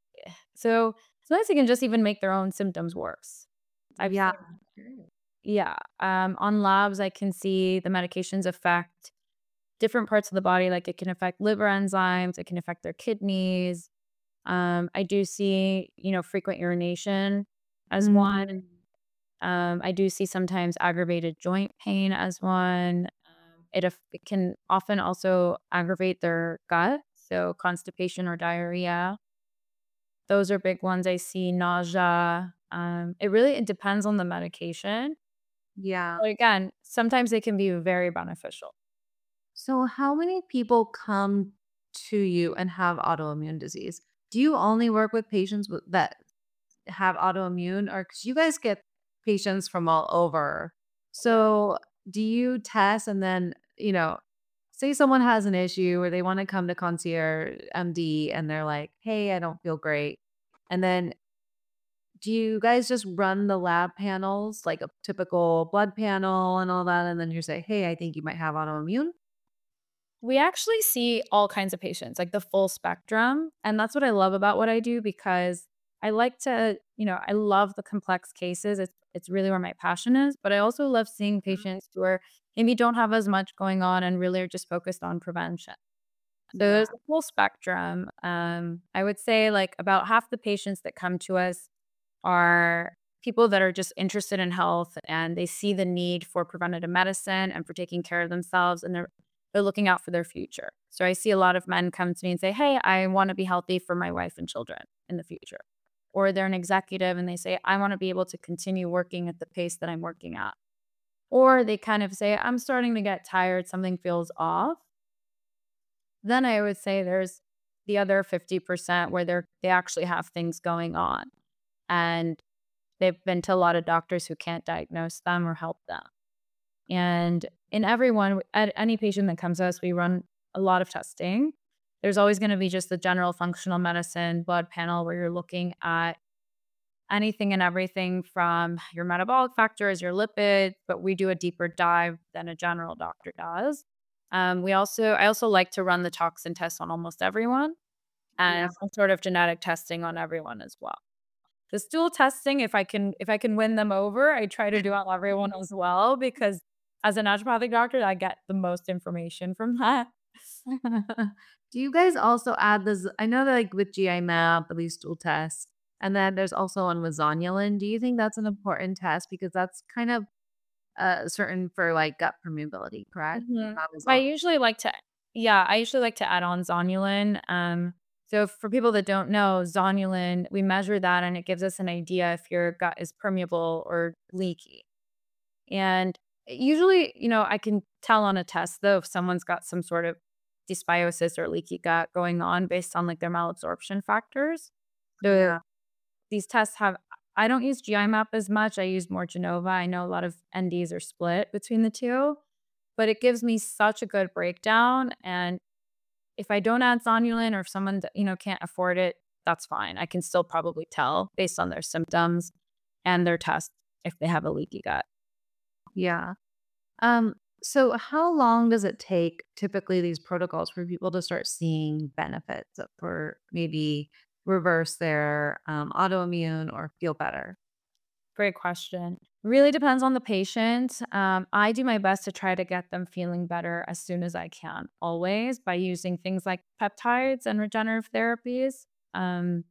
so sometimes it can just even make their own symptoms worse. I've Yeah. seen, yeah. Um, on labs, I can see the medications affect different parts of the body. Like it can affect liver enzymes, it can affect their kidneys. Um, I do see, you know, frequent urination as one. Mm, Um, I do see sometimes aggravated joint pain as one. Um, it, aff- it can often also aggravate their gut, so constipation or diarrhea. Those are big ones. I see nausea. Um, it really it depends on the medication. yeah. But again, sometimes they can be very beneficial. So how many people come to you and have autoimmune disease? Do you only work with patients with, that have autoimmune or because you guys get patients from all over. So do you test and then, you know, say someone has an issue or they want to come to concierge M D and they're like, hey, I don't feel great. And then do you guys just run the lab panels like a typical blood panel and all that? And then you say, hey, I think you might have autoimmune? We actually see all kinds of patients, like the full spectrum. And that's what I love about what I do because I like to, you know, I love the complex cases. It's it's really where my passion is, but I also love seeing patients who are maybe don't have as much going on and really are just focused on prevention. So Yeah. there's a full spectrum. Um, I would say like about half the patients that come to us are people that are just interested in health and they see the need for preventative medicine and for taking care of themselves and they're they're looking out for their future. So I see a lot of men come to me and say, "Hey, I want to be healthy for my wife and children in the future." Or they're an executive and they say, "I want to be able to continue working at the pace that I'm working at." Or they kind of say, "I'm starting to get tired, something feels off." Then I would say there's the other fifty percent where they're they actually have things going on and they've been to a lot of doctors who can't diagnose them or help them. And in everyone, at any patient that comes to us, we run a lot of testing. There's always going to be just the general functional medicine blood panel where you're looking at anything and everything from your metabolic factors, your lipids, but we do a deeper dive than a general doctor does. Um, we also, I also like to run the toxin test on almost everyone Yeah. and some sort of genetic testing on everyone as well. The stool testing, if I can if I can win them over, I try to do on everyone as well because as a naturopathic doctor, I get the most information from that. Do you guys also add this? I know that like with G I map, at least stool tests, and then there's also one with zonulin. Do you think that's an important test because that's kind of uh, certain for like gut permeability, correct? Mhm. That was I all. usually like to yeah, I usually like to add on zonulin. Um, so for people that don't know, zonulin, we measure that and it gives us an idea if your gut is permeable or leaky. And usually, you know, I can tell on a test though if someone's got some sort of dysbiosis or leaky gut going on based on like their malabsorption factors. The Yeah. these tests have I don't use G I map as much. I use more Genova. I know a lot of N Ds are split between the two, but it gives me such a good breakdown. And if I don't add zonulin or if someone, you know, can't afford it, that's fine. I can still probably tell based on their symptoms and their tests if they have a leaky gut. Yeah. Um, so how long does it take typically these protocols for people to start seeing benefits for maybe reverse their um, autoimmune or feel better? Great question. Really depends on the patient. Um, I do my best to try to get them feeling better as soon as I can, always by using things like peptides and regenerative therapies. Um,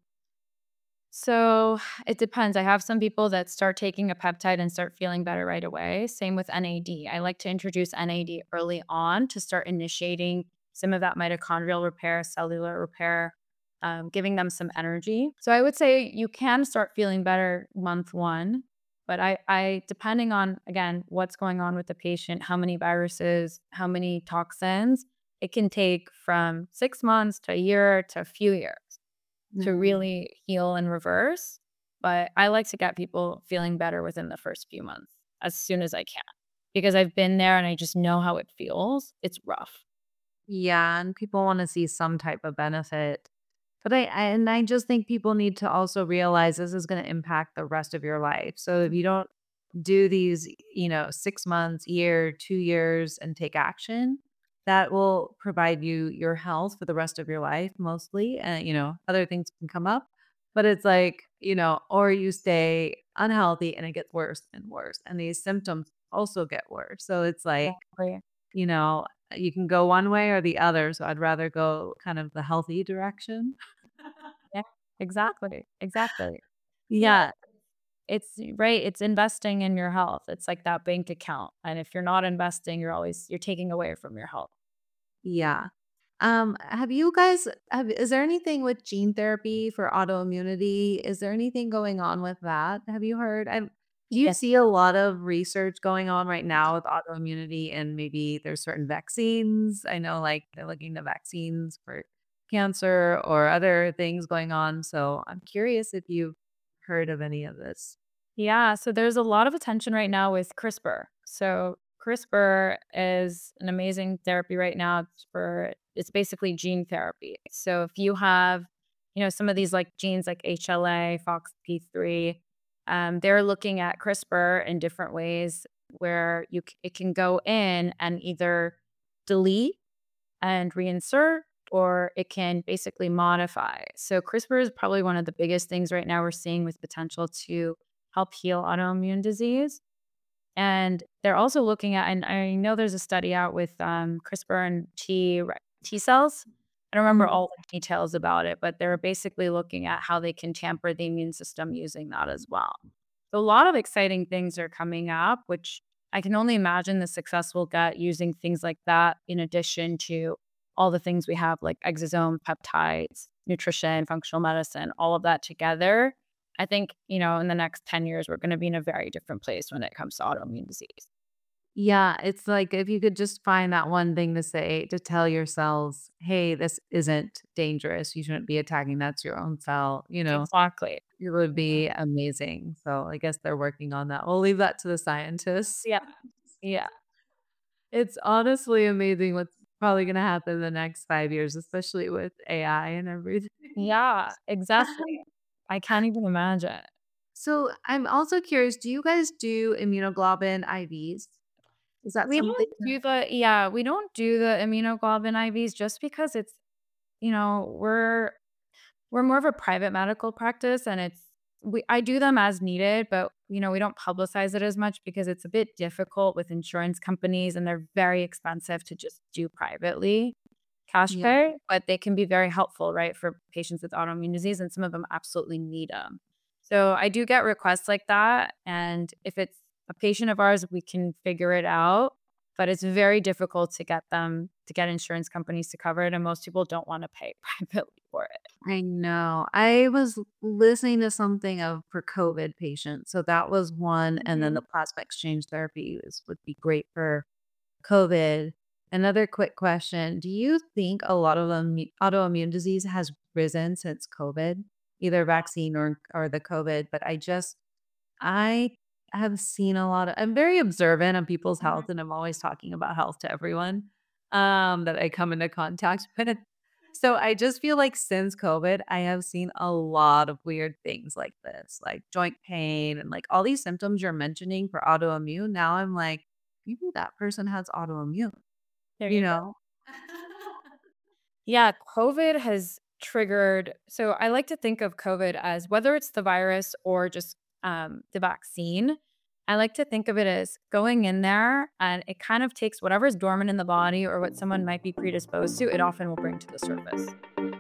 so it depends. I have some people that start taking a peptide and start feeling better right away. Same with N A D. I like to introduce N A D early on to start initiating some of that mitochondrial repair, cellular repair, um, giving them some energy. So I would say you can start feeling better month one, but I, I depending on again what's going on with the patient, how many viruses, how many toxins, it can take from six months to a year to a few years to Mm. really heal and reverse. But I like to get people feeling better within the first few months as soon as I can because I've been there and I just know how it feels. It's rough. Yeah, and people want to see some type of benefit. But I, I and I just think people need to also realize this is going to impact the rest of your life. So if you don't do these, you know, six months, year, two years, and take action, that will provide you your health for the rest of your life mostly, and, you know, other things can come up, but it's like, you know, or you stay unhealthy and it gets worse and worse, and these symptoms also get worse. So it's like, Exactly. you know, you can go one way or the other, so I'd rather go kind of the healthy direction. Yeah, exactly. Exactly. Yeah. Yeah. It's right. It's investing in your health. It's like that bank account. And if you're not investing, you're always you're taking away from your health. Yeah. Um, have you guys have is there anything with gene therapy for autoimmunity? Is there anything going on with that? Have you heard? I do you Yes. see a lot of research going on right now with autoimmunity and maybe there's certain vaccines? I know like they're looking at vaccines for cancer or other things going on. So I'm curious if you've heard of any of this. Yeah, so there's a lot of attention right now with CRISPR. So CRISPR is an amazing therapy right now. It's for it's basically gene therapy. So if you have, you know, some of these like genes like H L A, F O X P three, um, they're looking at CRISPR in different ways where you c- it can go in and either delete and reinsert, or it can basically modify. So CRISPR is probably one of the biggest things right now we're seeing with potential to help heal autoimmune disease. And they're also looking at, and I know there's a study out with um, CRISPR and T re- T cells. I don't remember Mhm. all the details about it, but they're basically looking at how they can tamper the immune system using that as well. So a lot of exciting things are coming up, which I can only imagine the success we'll get using things like that, in addition to all the things we have like exosome, peptides, nutrition, functional medicine, all of that together. I think, you know, in the next ten years, we're going to be in a very different place when it comes to autoimmune disease. Yeah, it's like if you could just find that one thing to say to tell your cells, "Hey, this isn't dangerous. You shouldn't be attacking. That's your own cell," you know, Exactly. it would be amazing. So I guess they're working on that. We'll leave that to the scientists. Yeah. Yeah. It's honestly amazing what's probably gonna happen in the next five years, especially with A I and everything. Yeah. Exactly. I can't even imagine. So I'm also curious, do you guys do immunoglobulin I Vs? Is that We something don't do the, yeah, we don't do the immunoglobulin I Vs just because it's, you know, we're We're more of a private medical practice and it's we I do them as needed, but, you know, we don't publicize it as much because it's a bit difficult with insurance companies and they're very expensive to just do privately, cash Yeah. pay, but they can be very helpful, right, for patients with autoimmune disease, and some of them absolutely need them. So I do get requests like that, and if it's a patient of ours, we can figure it out, but it's very difficult to get them to get insurance companies to cover it, and most people don't want to pay privately for it. I know. I was listening to something of for COVID patients. So that was one. And then the Mhm. plasma exchange therapy is, would be great for COVID. Another quick question. Do you think a lot of immu- autoimmune disease has risen since COVID, either vaccine or, or the COVID? But I just, I have seen a lot of, I'm very observant of people's Mhm. health and I'm always talking about health to everyone um, that I come into contact with. So I just feel like since COVID, I have seen a lot of weird things like this, like joint pain and like all these symptoms you're mentioning for autoimmune. Now I'm like, maybe that person has autoimmune, There you you go. know? Yeah, COVID has triggered. So I like to think of COVID as whether it's the virus or just um, the vaccine. I like to think of it as going in there and it kind of takes whatever's dormant in the body or what someone might be predisposed to, it often will bring to the surface.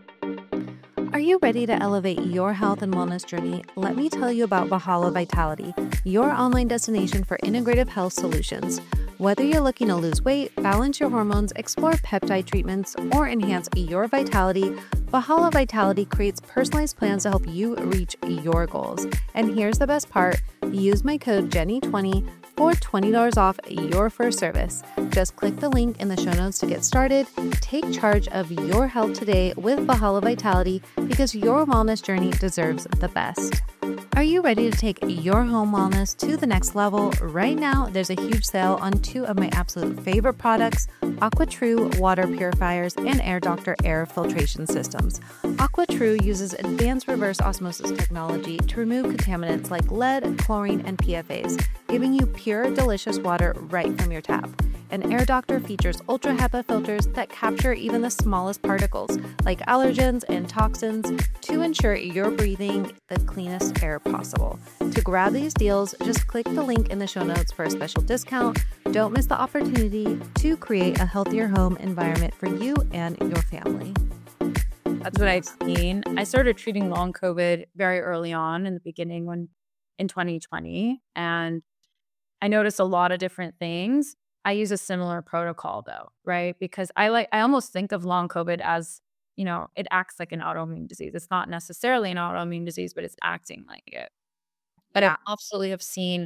Are you ready to elevate your health and wellness journey? Let me tell you about Valhalla Vitality, your online destination for integrative health solutions. Whether you're looking to lose weight, balance your hormones, explore peptide treatments, or enhance your vitality, Valhalla Vitality creates personalized plans to help you reach your goals. And here's the best part, use my code Jenny twenty for twenty dollars off your first service. Just click the link in the show notes to get started. Take charge of your health today with Valhalla Vitality because your wellness journey deserves the best. Are you ready to take your home wellness to the next level? Right now, there's a huge sale on two of my absolute favorite products, AquaTrue water purifiers and Air Doctor air filtration systems. AquaTrue uses advanced reverse osmosis technology to remove contaminants like lead, chlorine, and P F As, giving you pure, delicious water right from your tap. And Air Doctor features Ultra HEPA filters that capture even the smallest particles, like allergens and toxins, to ensure you're breathing the cleanest air possible. To grab these deals, just click the link in the show notes for a special discount. Don't miss the opportunity to create a healthier home environment for you and your family. That's what I've seen. I started treating long COVID very early on in the beginning when in twenty twenty, and I noticed a lot of different things. I use a similar protocol though, right? Because I like I almost think of long COVID as, you know, it acts like an autoimmune disease. It's not necessarily an autoimmune disease, but it's acting like it. But I Yeah. absolutely have seen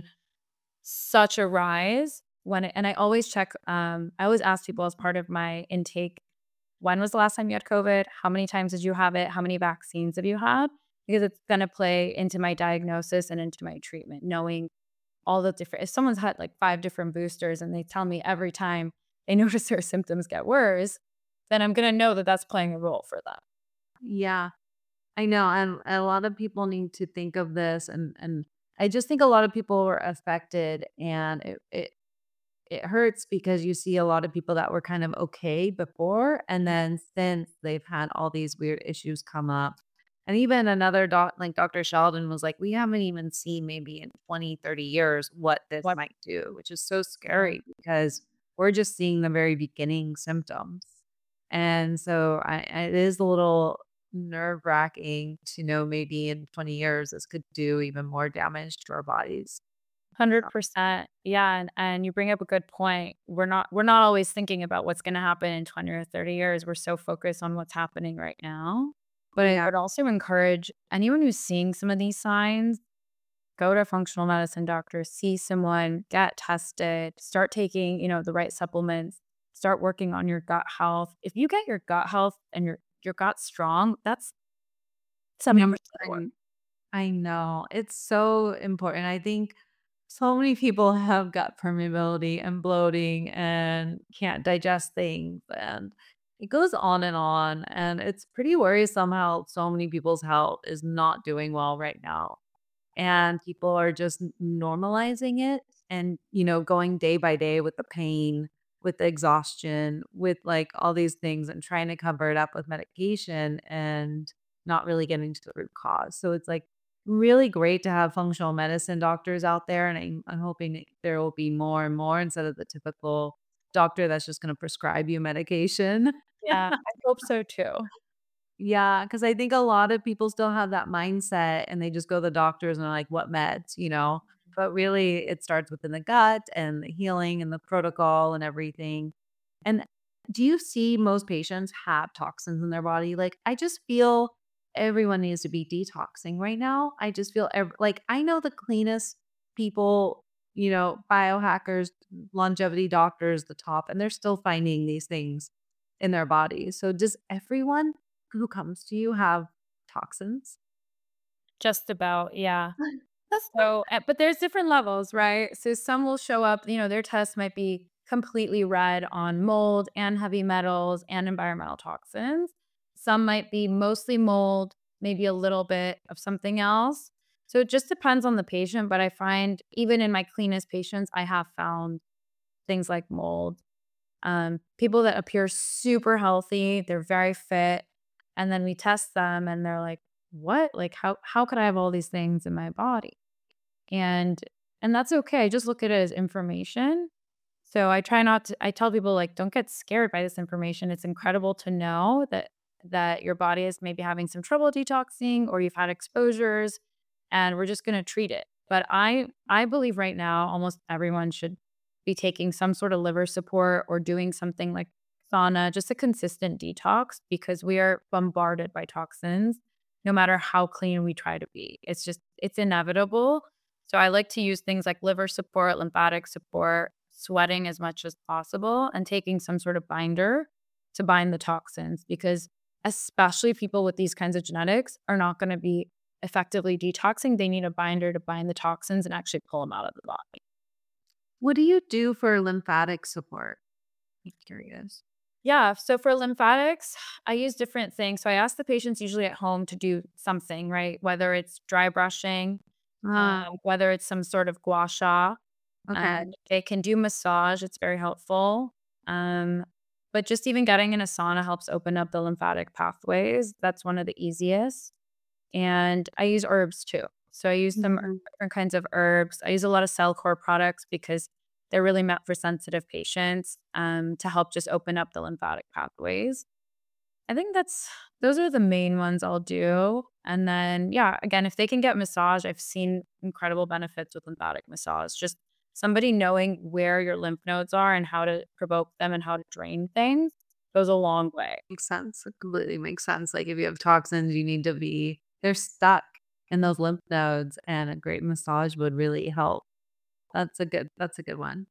such a rise when it, and I always check um I always ask people as part of my intake, when was the last time you had COVID? How many times did you have it? How many vaccines have you had? Because it's going to play into my diagnosis and into my treatment, knowing all the different if someone's had like five different boosters and they tell me every time they notice their symptoms get worse, then I'm gonna know that that's playing a role for them. Yeah. I know, and a lot of people need to think of this, and and I just think a lot of people were affected, and it it it hurts because you see a lot of people that were kind of okay before, and then since they've had all these weird issues come up. And even another doc, like Doctor Sheldon was like, we haven't even seen maybe in twenty, thirty years what this What might do, which is so yeah. scary because we're just seeing the very beginning symptoms. And so I, I- it is a little nerve wracking to know maybe in twenty years this could do even more damage to our bodies. one hundred percent. Yeah, and and you bring up a good point. We're not we're not always thinking about what's gonna happen in twenty or thirty years. We're so focused on what's happening right now. But I Yeah. would also encourage anyone who's seeing some of these signs, go to a functional medicine doctor, see someone, get tested, start taking, you know, the right supplements, start working on your gut health. If you get your gut health and your your gut strong, that's seventy Number percent of the work. one. I know. It's so important. I think so many people have gut permeability and bloating and can't digest things. And it goes on and on. And it's pretty worrisome how so many people's health is not doing well right now. And people are just n- normalizing it and, you know, going day by day with the pain, with the exhaustion, with like all these things and trying to cover it up with medication and not really getting to the root cause. So it's like really great to have functional medicine doctors out there. And I'm, I'm hoping that there will be more and more instead of the typical doctor that's just going to prescribe you medication. Yeah, I hope so too. Yeah, because I think a lot of people still have that mindset and they just go to the doctors and are like, what meds, you know? but really it starts within the gut and the healing and the protocol and everything. And do you see most patients have toxins in their body? Like, I just feel everyone needs to be detoxing right now. I just feel ev- like I know the cleanest people, you know, biohackers, longevity doctors, the top, and they're still finding these things in their bodies. So, does everyone who comes to you have toxins? Just about, yeah. So, uh, but there's different levels, right? So some will show up, you know, their test might be completely red on mold and heavy metals and environmental toxins. Some might be mostly mold, maybe a little bit of something else. So it just depends on the patient. But I find even in my cleanest patients, I have found things like mold. Um, people that appear super healthy, they're very fit. And then we test them and they're like, what? Like, how, how could I have all these things in my body? And and that's okay. I just look at it as information. So I try not to I tell people like don't get scared by this information. It's incredible to know that that your body is maybe having some trouble detoxing or you've had exposures and we're just going to treat it. But I I believe right now almost everyone should be taking some sort of liver support or doing something like sauna, just a consistent detox because we are bombarded by toxins no matter how clean we try to be. It's just it's inevitable. So I like to use things like liver support, lymphatic support, sweating as much as possible, and taking some sort of binder to bind the toxins because especially people with these kinds of genetics are not going to be effectively detoxing. They need a binder to bind the toxins and actually pull them out of the body. What do you do for lymphatic support? I'm curious. Yeah. So for lymphatics, I use different things. So I ask the patients usually at home to do something, right? Whether it's dry brushing, Ah, um, whether it's some sort of gua sha. okay. Um, they can do massage, it's very helpful. Um, but just even getting in a sauna helps open up the lymphatic pathways. That's one of the easiest. And I use herbs too. So I use some Mhm. different kinds of herbs. I use a lot of Cellcore products because they're really meant for sensitive patients um, to help just open up the lymphatic pathways. I think that's those are the main ones I'll do. And then, yeah, again, if they can get massage, I've seen incredible benefits with lymphatic massage. Just somebody knowing where your lymph nodes are and how to provoke them and how to drain things goes a long way. Makes sense. It completely makes sense. Like if you have toxins, you need to be they're stuck in those lymph nodes, and a great massage would really help. That's a good that's a good one.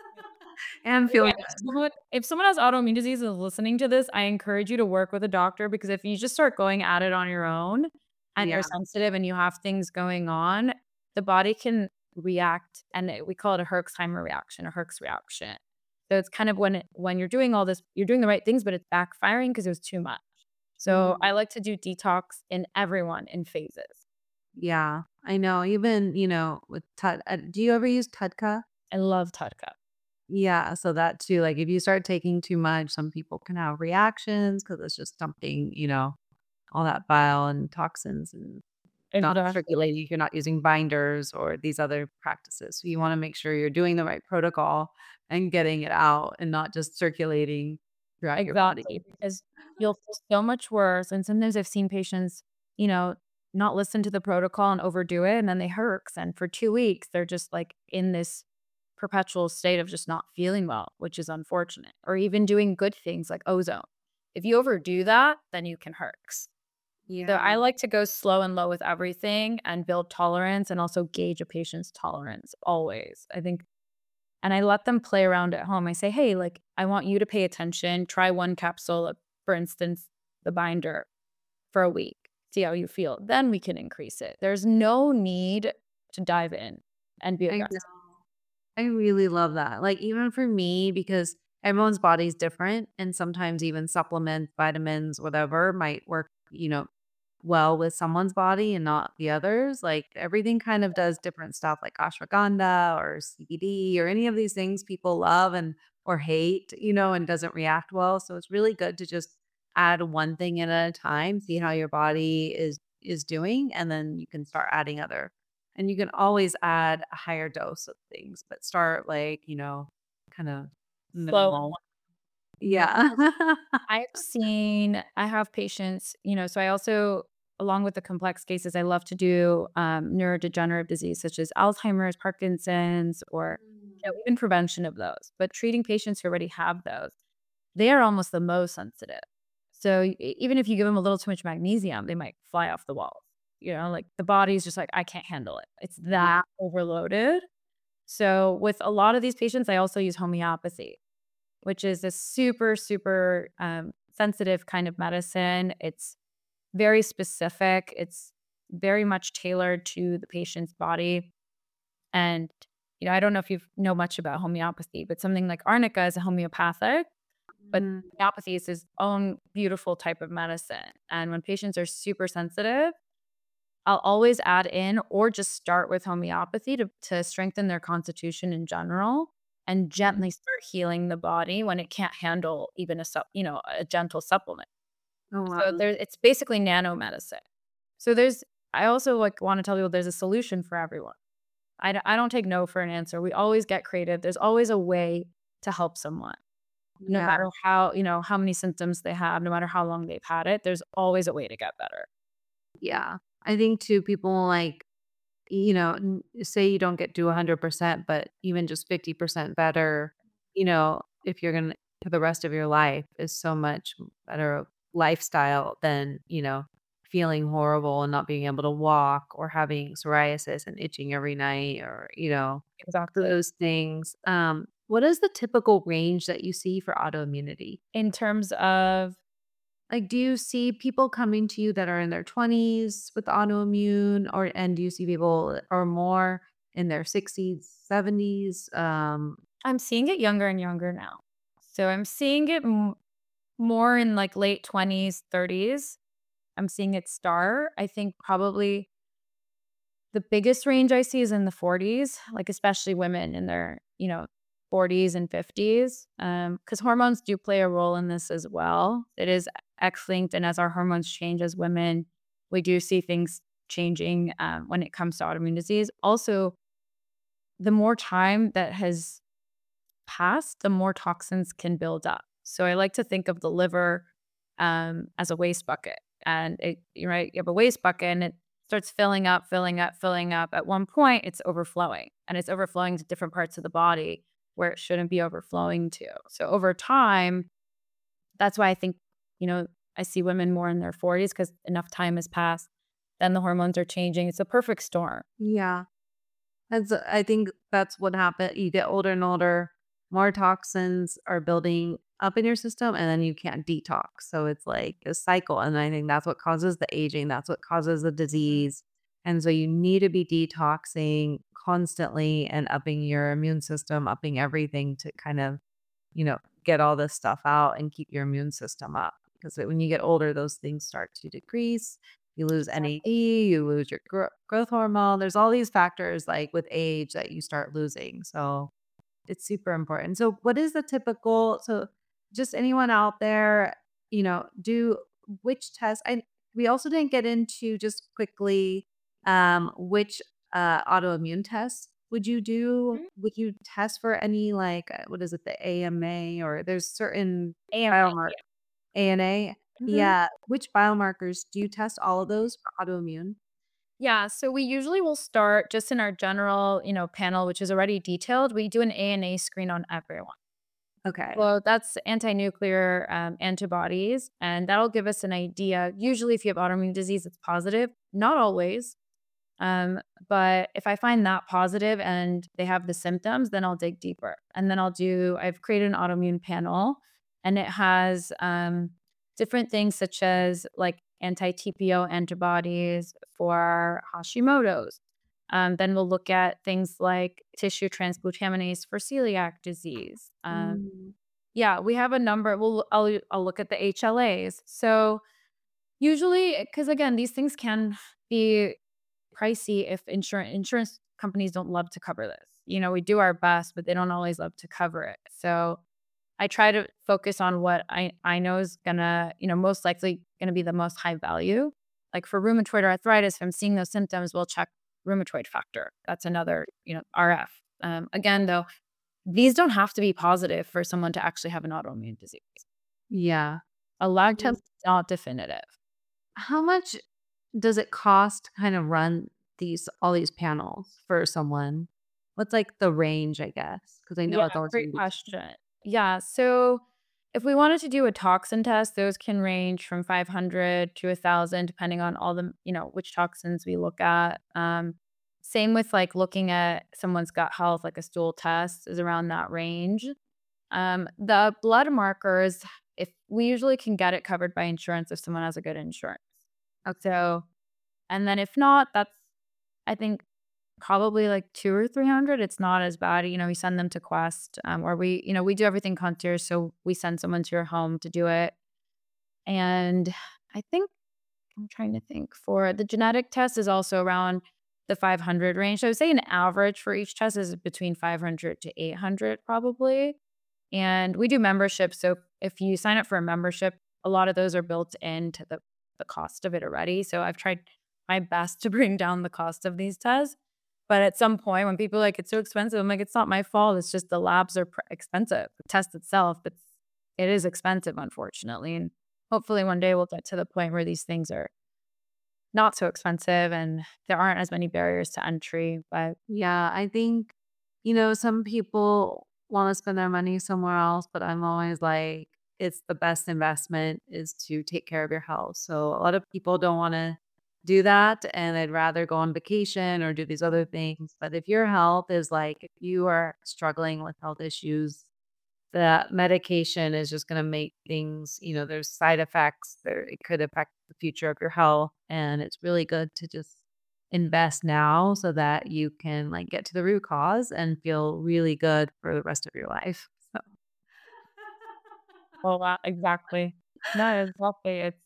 And Yeah, feel if good. someone if someone has autoimmune disease and is listening to this, I encourage you to work with a doctor because if you just start going at it on your own and you're Yeah, sensitive and you have things going on, the body can react and it, we call it a Herxheimer reaction, a Herx reaction. So it's kind of when it, when you're doing all this, you're doing the right things, but it's backfiring because it was too much. So I mhm. like to do detox in everyone in phases. Yeah, I know. Even, you know, with Tud uh, do you ever use Tudka? I love Tudka. Yeah, so that too, like, if you start taking too much, some people can have reactions because it's just dumping, you know, all that bile and toxins and not Exactly. circulating if you're not using binders or these other practices. So you wanna make sure you're doing the right protocol and getting it out and not just circulating throughout your body. Exactly, because you'll feel so much worse, and sometimes I've seen patients, you know, not listen to the protocol and overdo it, and then they herx, and for two weeks, they're just, like, in this perpetual state of just not feeling well, which is unfortunate, or even doing good things like ozone. If you overdo that, then you can herx. So I Yeah. like to go slow and low with everything and build tolerance and also gauge a patient's tolerance always. I think and I let them play around at home. I say, "Hey, like, I want you to pay attention. Try one capsule of, for instance, the binder for a week. See how you feel. Then we can increase it." There's no need to dive in and be I know. aggressive. I really love that. Like, even for me, because everyone's body's different, and sometimes even supplements, vitamins, whatever, might work, you know, well with someone's body and not the others. Like, everything kind of does different stuff, like ashwagandha or C B D or any of these things people love and or hate, you know, and doesn't react well. So it's really good to just add one thing in at a time, see how your body is is doing, and then you can start adding other and you can always add a higher dose of things, but start like, you know, kinda Slow. minimal. Yeah. Yeah. I've seen I have patients, you know, so I also along with the complex cases, I love to do um, neurodegenerative disease such as Alzheimer's, Parkinson's, or you know, even prevention of those. But treating patients who already have those, they are almost the most sensitive. So e- even if you give them a little too much magnesium, they might fly off the walls. You know, like the body's just like, I can't handle it. It's that overloaded. So with a lot of these patients, I also use homeopathy, which is a super, super um, sensitive kind of medicine. It's very specific. It's very much tailored to the patient's body. And, you know, I don't know if you know much about homeopathy, but something like arnica is a homeopathic, but Mm. homeopathy is its own beautiful type of medicine. And when patients are super sensitive, I'll always add in or just start with homeopathy to, to strengthen their constitution in general and gently start healing the body when it can't handle even a sup, you know, a gentle supplement. Oh, So wow. there, it's basically nanomedicine. So there's, I also like want to tell people there's a solution for everyone. I, d- I don't take no for an answer. We always get creative. There's always a way to help someone, no Yeah. matter how, you know, how many symptoms they have, no matter how long they've had it. There's always a way to get better. Yeah. I think too, people like, you know, n- say you don't get to one hundred percent, but even just fifty percent better, you know, if you're going to, for the rest of your life is so much better lifestyle than, you know, feeling horrible and not being able to walk or having psoriasis and itching every night or, you know, Exactly. those things. Um, what is the typical range that you see for autoimmunity? In terms of, Like, do you see people coming to you that are in their twenties with autoimmune, or and do you see people or more in their sixties, seventies? Um, I'm seeing it younger and younger now. So I'm seeing it m- more in like late twenties, thirties. I'm seeing it start. I think probably the biggest range I see is in the forties, like especially women in their, you know, forties and fifties. Um, because hormones do play a role in this as well. It is X-linked, and as our hormones change as women, we do see things changing um, when it comes to autoimmune disease. Also, the more time that has passed, the more toxins can build up. So I like to think of the liver um, as a waste bucket. And it, you right, you have a waste bucket and it starts filling up, filling up, filling up. At one point, it's overflowing, and it's overflowing to different parts of the body where it shouldn't be overflowing to. So over time, that's why I think, you know, I see women more in their forties because enough time has passed. Then the hormones are changing. It's a perfect storm. yeah, that's I think that's what happened. You get older and older, more toxins are building up in your system, and then you can't detox. So it's like a cycle, and I think that's what causes the aging. That's what causes the disease. And so you need to be detoxing constantly and upping your immune system, upping everything to kind of you know, get all this stuff out and keep your immune system up. Because when you get older, those things start to decrease. You lose N A D, you lose your gro- growth hormone. There's all these factors like with age that you start losing. So it's super important. So, what is the typical? So, just anyone out there, you know, do which test? I we also didn't get into just quickly um, which uh, autoimmune tests would you do? Would you test for any like uh, what is it, the A M A or there's certain A M A. biomarker A N A? Mhm. Yeah, which biomarkers do you test all of those for autoimmune? Yeah, so we usually will start just in our general, you know, panel, which is already detailed. We do an A N A screen on everyone. Okay. Well, that's anti-nuclear um, antibodies, and that'll give us an idea. Usually, if you have autoimmune disease, it's positive. Not always, um, but if I find that positive and they have the symptoms, then I'll dig deeper, and then I'll do. I've created an autoimmune panel, and it has um, different things such as like anti-T P O antibodies for Hashimoto's. Um, then we'll look at things like tissue transglutaminase for celiac disease. Um, Mm, yeah, we have a number. We'll I'll I'll look at the H L As. So usually, because again, these things can be pricey if insurance insurance companies don't love to cover this. You know, we do our best, but they don't always love to cover it. So I try to focus on what I I know is gonna, you know, most likely gonna be the most high value. Like for rheumatoid arthritis, if I'm seeing those symptoms, we'll check rheumatoid factor. That's another, you know, R F. Um, again, though, these don't have to be positive for someone to actually have an autoimmune disease. yeah. A lab Mm. test is not definitive. How much? does it cost to kind of run these all these panels for someone? What's, like, the range, I guess? Because I know Yeah, it's always great gonna be question. Yeah, so if we wanted to do a toxin test, those can range from five hundred to one thousand depending on all the, you know, which toxins we look at. Um, same with like looking at someone's gut health, like a stool test is around that range. Um, the blood markers, if we usually can get it covered by insurance if someone has a good insurance. So, and then if not, that's I think probably like two or three hundred. It's not as bad. You know, we send them to Quest, um, or we, you know, we do everything concierge, so we send someone to your home to do it. And I think I'm trying to think for the genetic test is also around the five hundred range. So I would say an average for each test is between five hundred to eight hundred probably. And we do membership. So if you sign up for a membership, a lot of those are built into the, the cost of it already. So I've tried my best to bring down the cost of these tests. But at some point, when people are like, it's so expensive, I'm like, it's not my fault. It's just the labs are pr- expensive. The test itself, it's, it is expensive, unfortunately. And hopefully one day we'll get to the point where these things are not so expensive and there aren't as many barriers to entry. But Yeah, I think, you know, some people wanna spend their money somewhere else, but I'm always like, it's the best investment is to take care of your health. So a lot of people don't wanna do that, and they'd rather go on vacation or do these other things. But if your health is like, if you are struggling with health issues, that medication is just gonna make things, you know, there's side effects, there it could affect the future of your health, and it's really good to just invest now so that you can, like, get to the root cause and feel really good for the rest of your life. So well, that, exactly. No, exactly. It's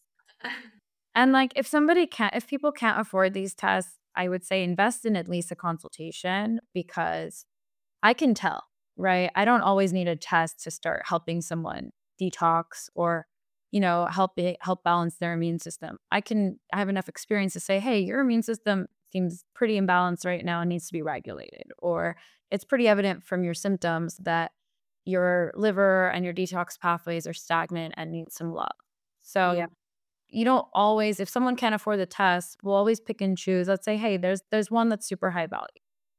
and like if somebody can't, if people can't afford these tests, I would say invest in at least a consultation because I can tell, right? I don't always need a test to start helping someone detox or, you know, help it, help balance their immune system. I can I have enough experience to say, hey, your immune system seems pretty imbalanced right now and needs to be regulated. Or it's pretty evident from your symptoms that your liver and your detox pathways are stagnant and need some love. So yeah. you don't always, if someone can't afford the test, we'll always pick and choose. Let's say, hey, there's there's one that's super high value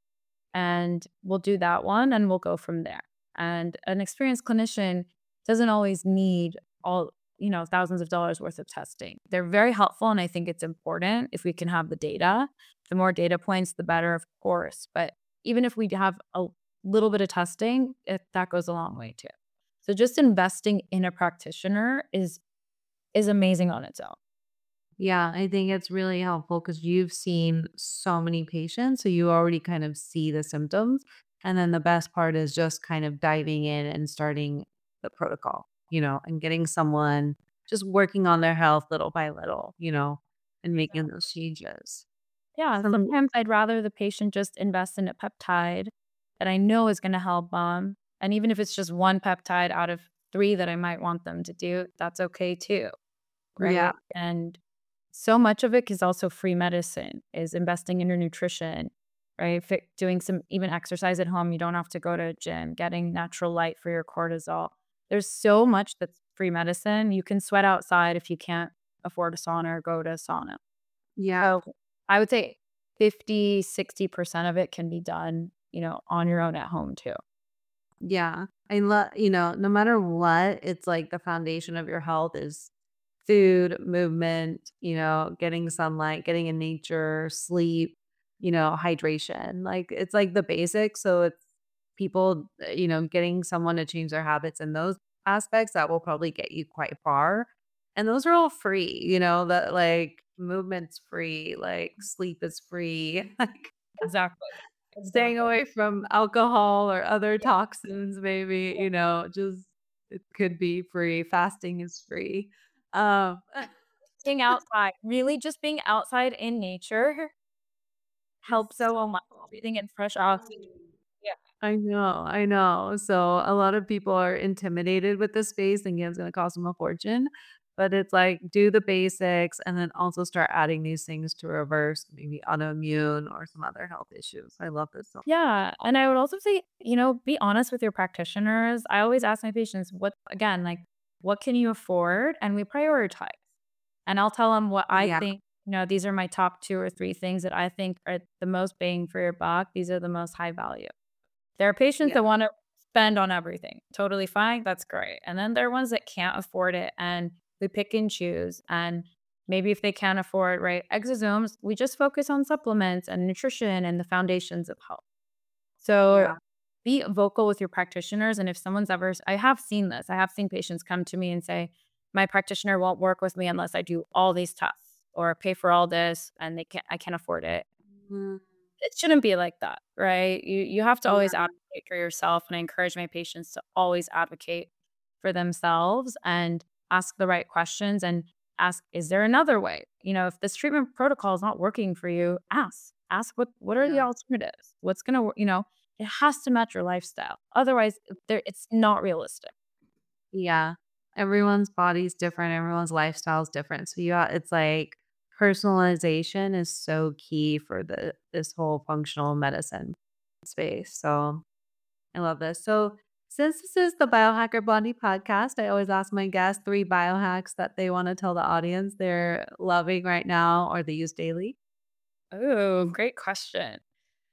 and we'll do that one and we'll go from there. And an experienced clinician doesn't always need all, you know, thousands of dollars worth of testing. They're very helpful. And I think it's important if we can have the data. The more data points, the better, of course. But even if we have a little bit of testing, it, that goes a long way too. So just investing in a practitioner is is amazing on its own. Yeah, I think it's really helpful because 'cause you've seen so many patients, so you already kind of see the symptoms, and then the best part is just kind of diving in and starting the protocol, you know, and getting someone just working on their health little by little, you know, and making those changes. Yeah, Some sometimes I'd rather the patient just invest in a peptide that I know is gonna help them, and even if it's just one peptide out of three that I might want them to do, that's okay too, Yeah, right? And so much of it is also free medicine, is investing in your nutrition, right? Fi doing some even exercise at home, you don't have to go to a gym, getting natural light for your cortisol. There's so much that's free medicine. You can sweat outside if you can't afford a sauna or go to a sauna. yeah. So, I would say fifty, sixty percent of it can be done, you know, on your own at home too. Yeah. I love, you know, no matter what, it's like the foundation of your health is food, movement, you know, getting sunlight, getting in nature, sleep, you know, hydration. Like it's like the basics. So it's people, uh, you know, getting someone to change their habits in those aspects that will probably get you quite far. And those are all free, you know, that like movement's free, like sleep is free. Like Exactly. staying Exactly. away from alcohol or other toxins, maybe, you know, just it could be free. Fasting is free. Um, Being outside, really just being outside in nature it's helps so so much. Breathing in fresh oxygen. Yeah. I know, I know. So a lot of people are intimidated with this space thinking it's gonna cost them a fortune. But it's like do the basics and then also start adding these things to reverse maybe autoimmune or some other health issues. I love this so Yeah, and I would also say, you know, be honest with your practitioners. I always ask my patients, what again, like, what can you afford? And we prioritize. And I'll tell them what I yeah. think you know, these are my top two or three things that I think are the most bang for your buck. These are the most high value. There are patients Yeah. that wanna spend on everything. Totally fine, that's great. And then there are ones that can't afford it, and we pick and choose. And maybe if they can't afford, right, exosomes, we just focus on supplements and nutrition and the foundations of health. So Yeah. be vocal with your practitioners. And if someone's ever, I have seen this, I have seen patients come to me and say, my practitioner won't work with me unless I do all these tests or pay for all this and they can't, I can't afford it. Mm, It shouldn't be like that, right? You you have to always yeah. advocate for yourself, and I encourage my patients to always advocate for themselves and ask the right questions and ask, is there another way? You know, if this treatment protocol is not working for you, ask. Ask what what are the Yeah. alternatives? What's gonna work? You know, it has to match your lifestyle. Otherwise, there it's not realistic. Yeah. Everyone's body's different, everyone's lifestyle is different. So yeah, it's like personalization is so key for the this whole functional medicine space. So I love this. So since this is the Biohacker Blondie podcast, I always ask my guests three biohacks that they want to tell the audience they're loving right now or they use daily. Oh, great question.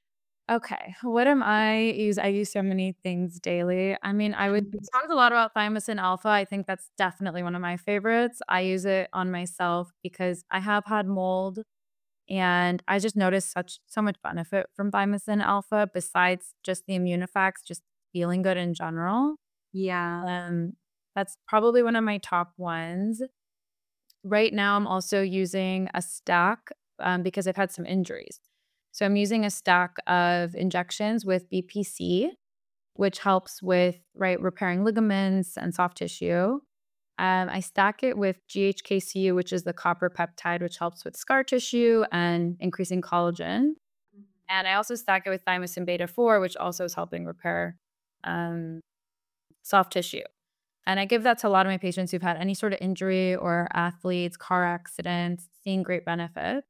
Okay, what am I use? I use so many things daily. I mean, I would we talked a lot about thymosin alpha. I think that's definitely one of my favorites. I use it on myself because I have had mold and I just noticed such so much benefit from thymosin alpha besides just the immune effects, just feeling good in general. Yeah. Um, that's probably one of my top ones. Right now, I'm also using a stack um, because I've had some injuries. So I'm using a stack of injections with B P C, which helps with right repairing ligaments and soft tissue. Um, I stack it with G H K C U, which is the copper peptide, which helps with scar tissue and increasing collagen. And I also stack it with thymosin beta four, which also is helping repair um, soft tissue. And I give that to a lot of my patients who've had any sort of injury or athletes, car accidents, seeing great benefits.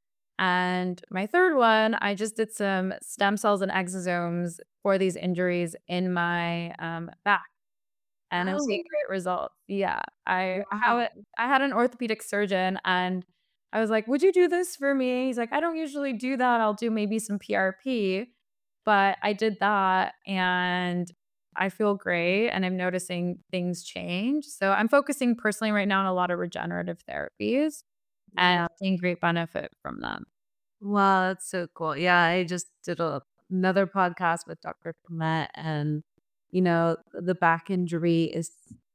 And my third one, I just did some stem cells and exosomes for these injuries in my um, back, and I'm seeing Oh, great results. Yeah, I have wow. it. I had an orthopedic surgeon, and I was like, "Would you do this for me?" He's like, "I don't usually do that. I'll do maybe some P R P." But I did that, and I feel great, and I'm noticing things change. So I'm focusing personally right now on a lot of regenerative therapies and Yeah. seeing great benefit from them. Wow, that's so cool. Yeah, I just did a, another podcast with doctor Komet, and you know, the back injury is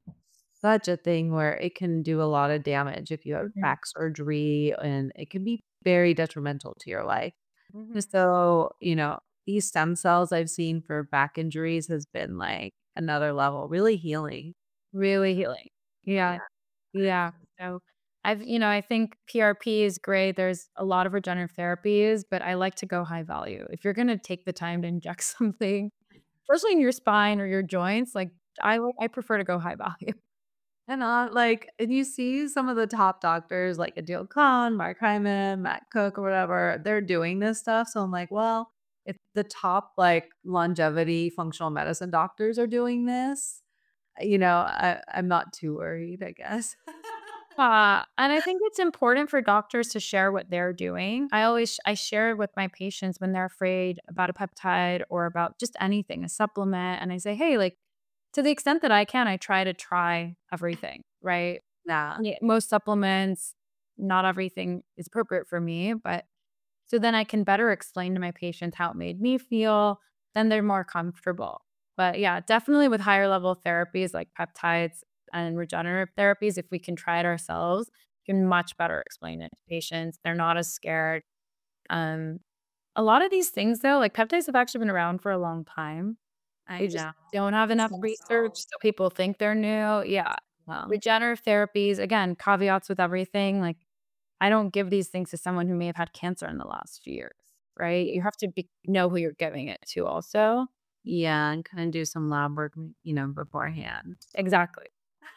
such a thing where it can do a lot of damage if you have Mhm, back surgery, and it can be very detrimental to your life. mhm. Just so, you know, these stem cells I've seen for back injuries has been like another level, really healing. Really healing. Yeah, Yeah. yeah. So I've you know, I think P R P is great. There's a lot of regenerative therapies, but I like to go high value. If you're gonna take the time to inject something, especially in your spine or your joints, like I w I prefer to go high value. And, uh, like and you see some of the top doctors like Adil Khan, Mark Hyman, Matt Cook, or whatever, they're doing this stuff, so I'm like, well, if the top, like, longevity functional medicine doctors are doing this, you know, I I'm not too worried, I guess. Uh, and I think it's important for doctors to share what they're doing. I always I share with my patients when they're afraid about a peptide or about just anything, a supplement, and I say, "Hey, like to the extent that I can, I try to try everything, right? Yeah. Yeah, most supplements, not everything is appropriate for me, but so then I can better explain to my patients how it made me feel, then they're more comfortable. But yeah, definitely with higher level therapies like peptides and regenerative therapies, if we can try it ourselves, we can much better explain it to patients. They're not as scared. Um, a lot of these things though, like peptides have actually been around for a long time. We I just know. don't have enough Stem research, cells. so people think they're new. Yeah. Well, Regenerative therapies, again, caveats with everything. Like, I don't give these things to someone who may have had cancer in the last few years, right? You have to be, know who you're giving it to, also. yeah, and kinda do some lab work, you know, beforehand. Exactly.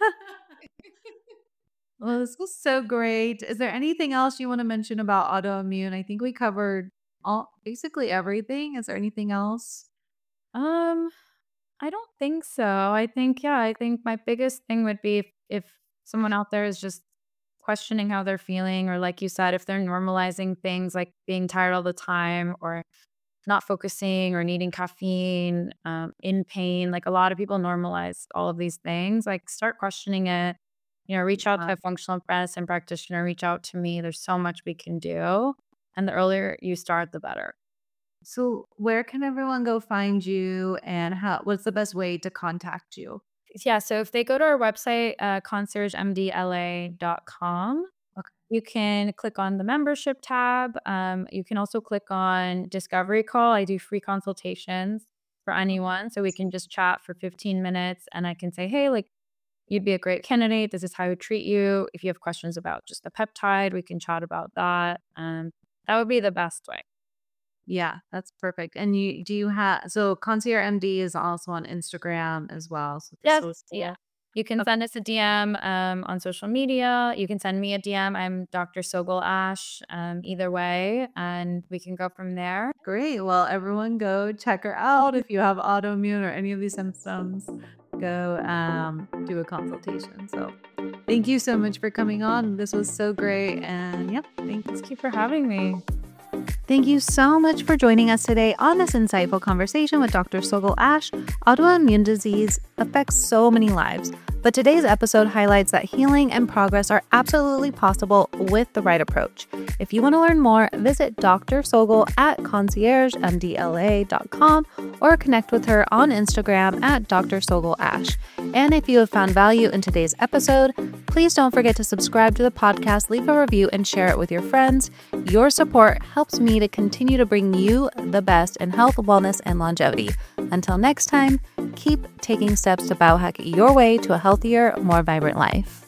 Well, this was so great. Is there anything else you wanna mention about autoimmune? I think we covered all basically everything. Is there anything else? Um, I don't think so. I think, yeah, I think my biggest thing would be if, if someone out there is just questioning how they're feeling, or like you said, if they're normalizing things like being tired all the time or not focusing or needing caffeine, um, in pain. Like a lot of people normalize all of these things. Like start questioning it. You know, reach out Uh, to a functional medicine practitioner, reach out to me. There's so much we can do. And the earlier you start, the better. so where can everyone go find you and how what's the best way to contact you? Yeah. So if they go to our website, uh, concierge m d l a dot com, Okay. you can click on the membership tab. Um, you can also click on discovery call. I do free consultations for anyone. So we can just chat for fifteen minutes and I can say, hey, like you'd be a great candidate. This is how we treat you. If you have questions about just the peptide, we can chat about that. Um, that would be the best way. Yeah, that's perfect. And you do you have so Concierge M D is also on Instagram as well. So the Yes. Yeah. social. You can Okay, send us a D M um, on social media. You can send me a D M. I'm doctor Sogol Ash, um, either way, and we can go from there. great. Well, everyone go check her out. If you have autoimmune or any of these symptoms, go um, do a consultation. So thank you so much for coming on. This was so great. And yeah, thanks. Thank you for having me. Thank you so much for joining us today on this insightful conversation with Doctor Sogol Ash. Autoimmune disease affects so many lives, but today's episode highlights that healing and progress are absolutely possible with the right approach. If you want to learn more, visit Doctor Sogol at concierge m d l a dot com or connect with her on Instagram at Doctor Sogol Ash. And if you have found value in today's episode, please don't forget to subscribe to the podcast, leave a review, and share it with your friends. Your support helps me to continue to bring you the best in health, wellness, and longevity. Until next time, keep taking steps to biohack your way to a healthier, more vibrant life.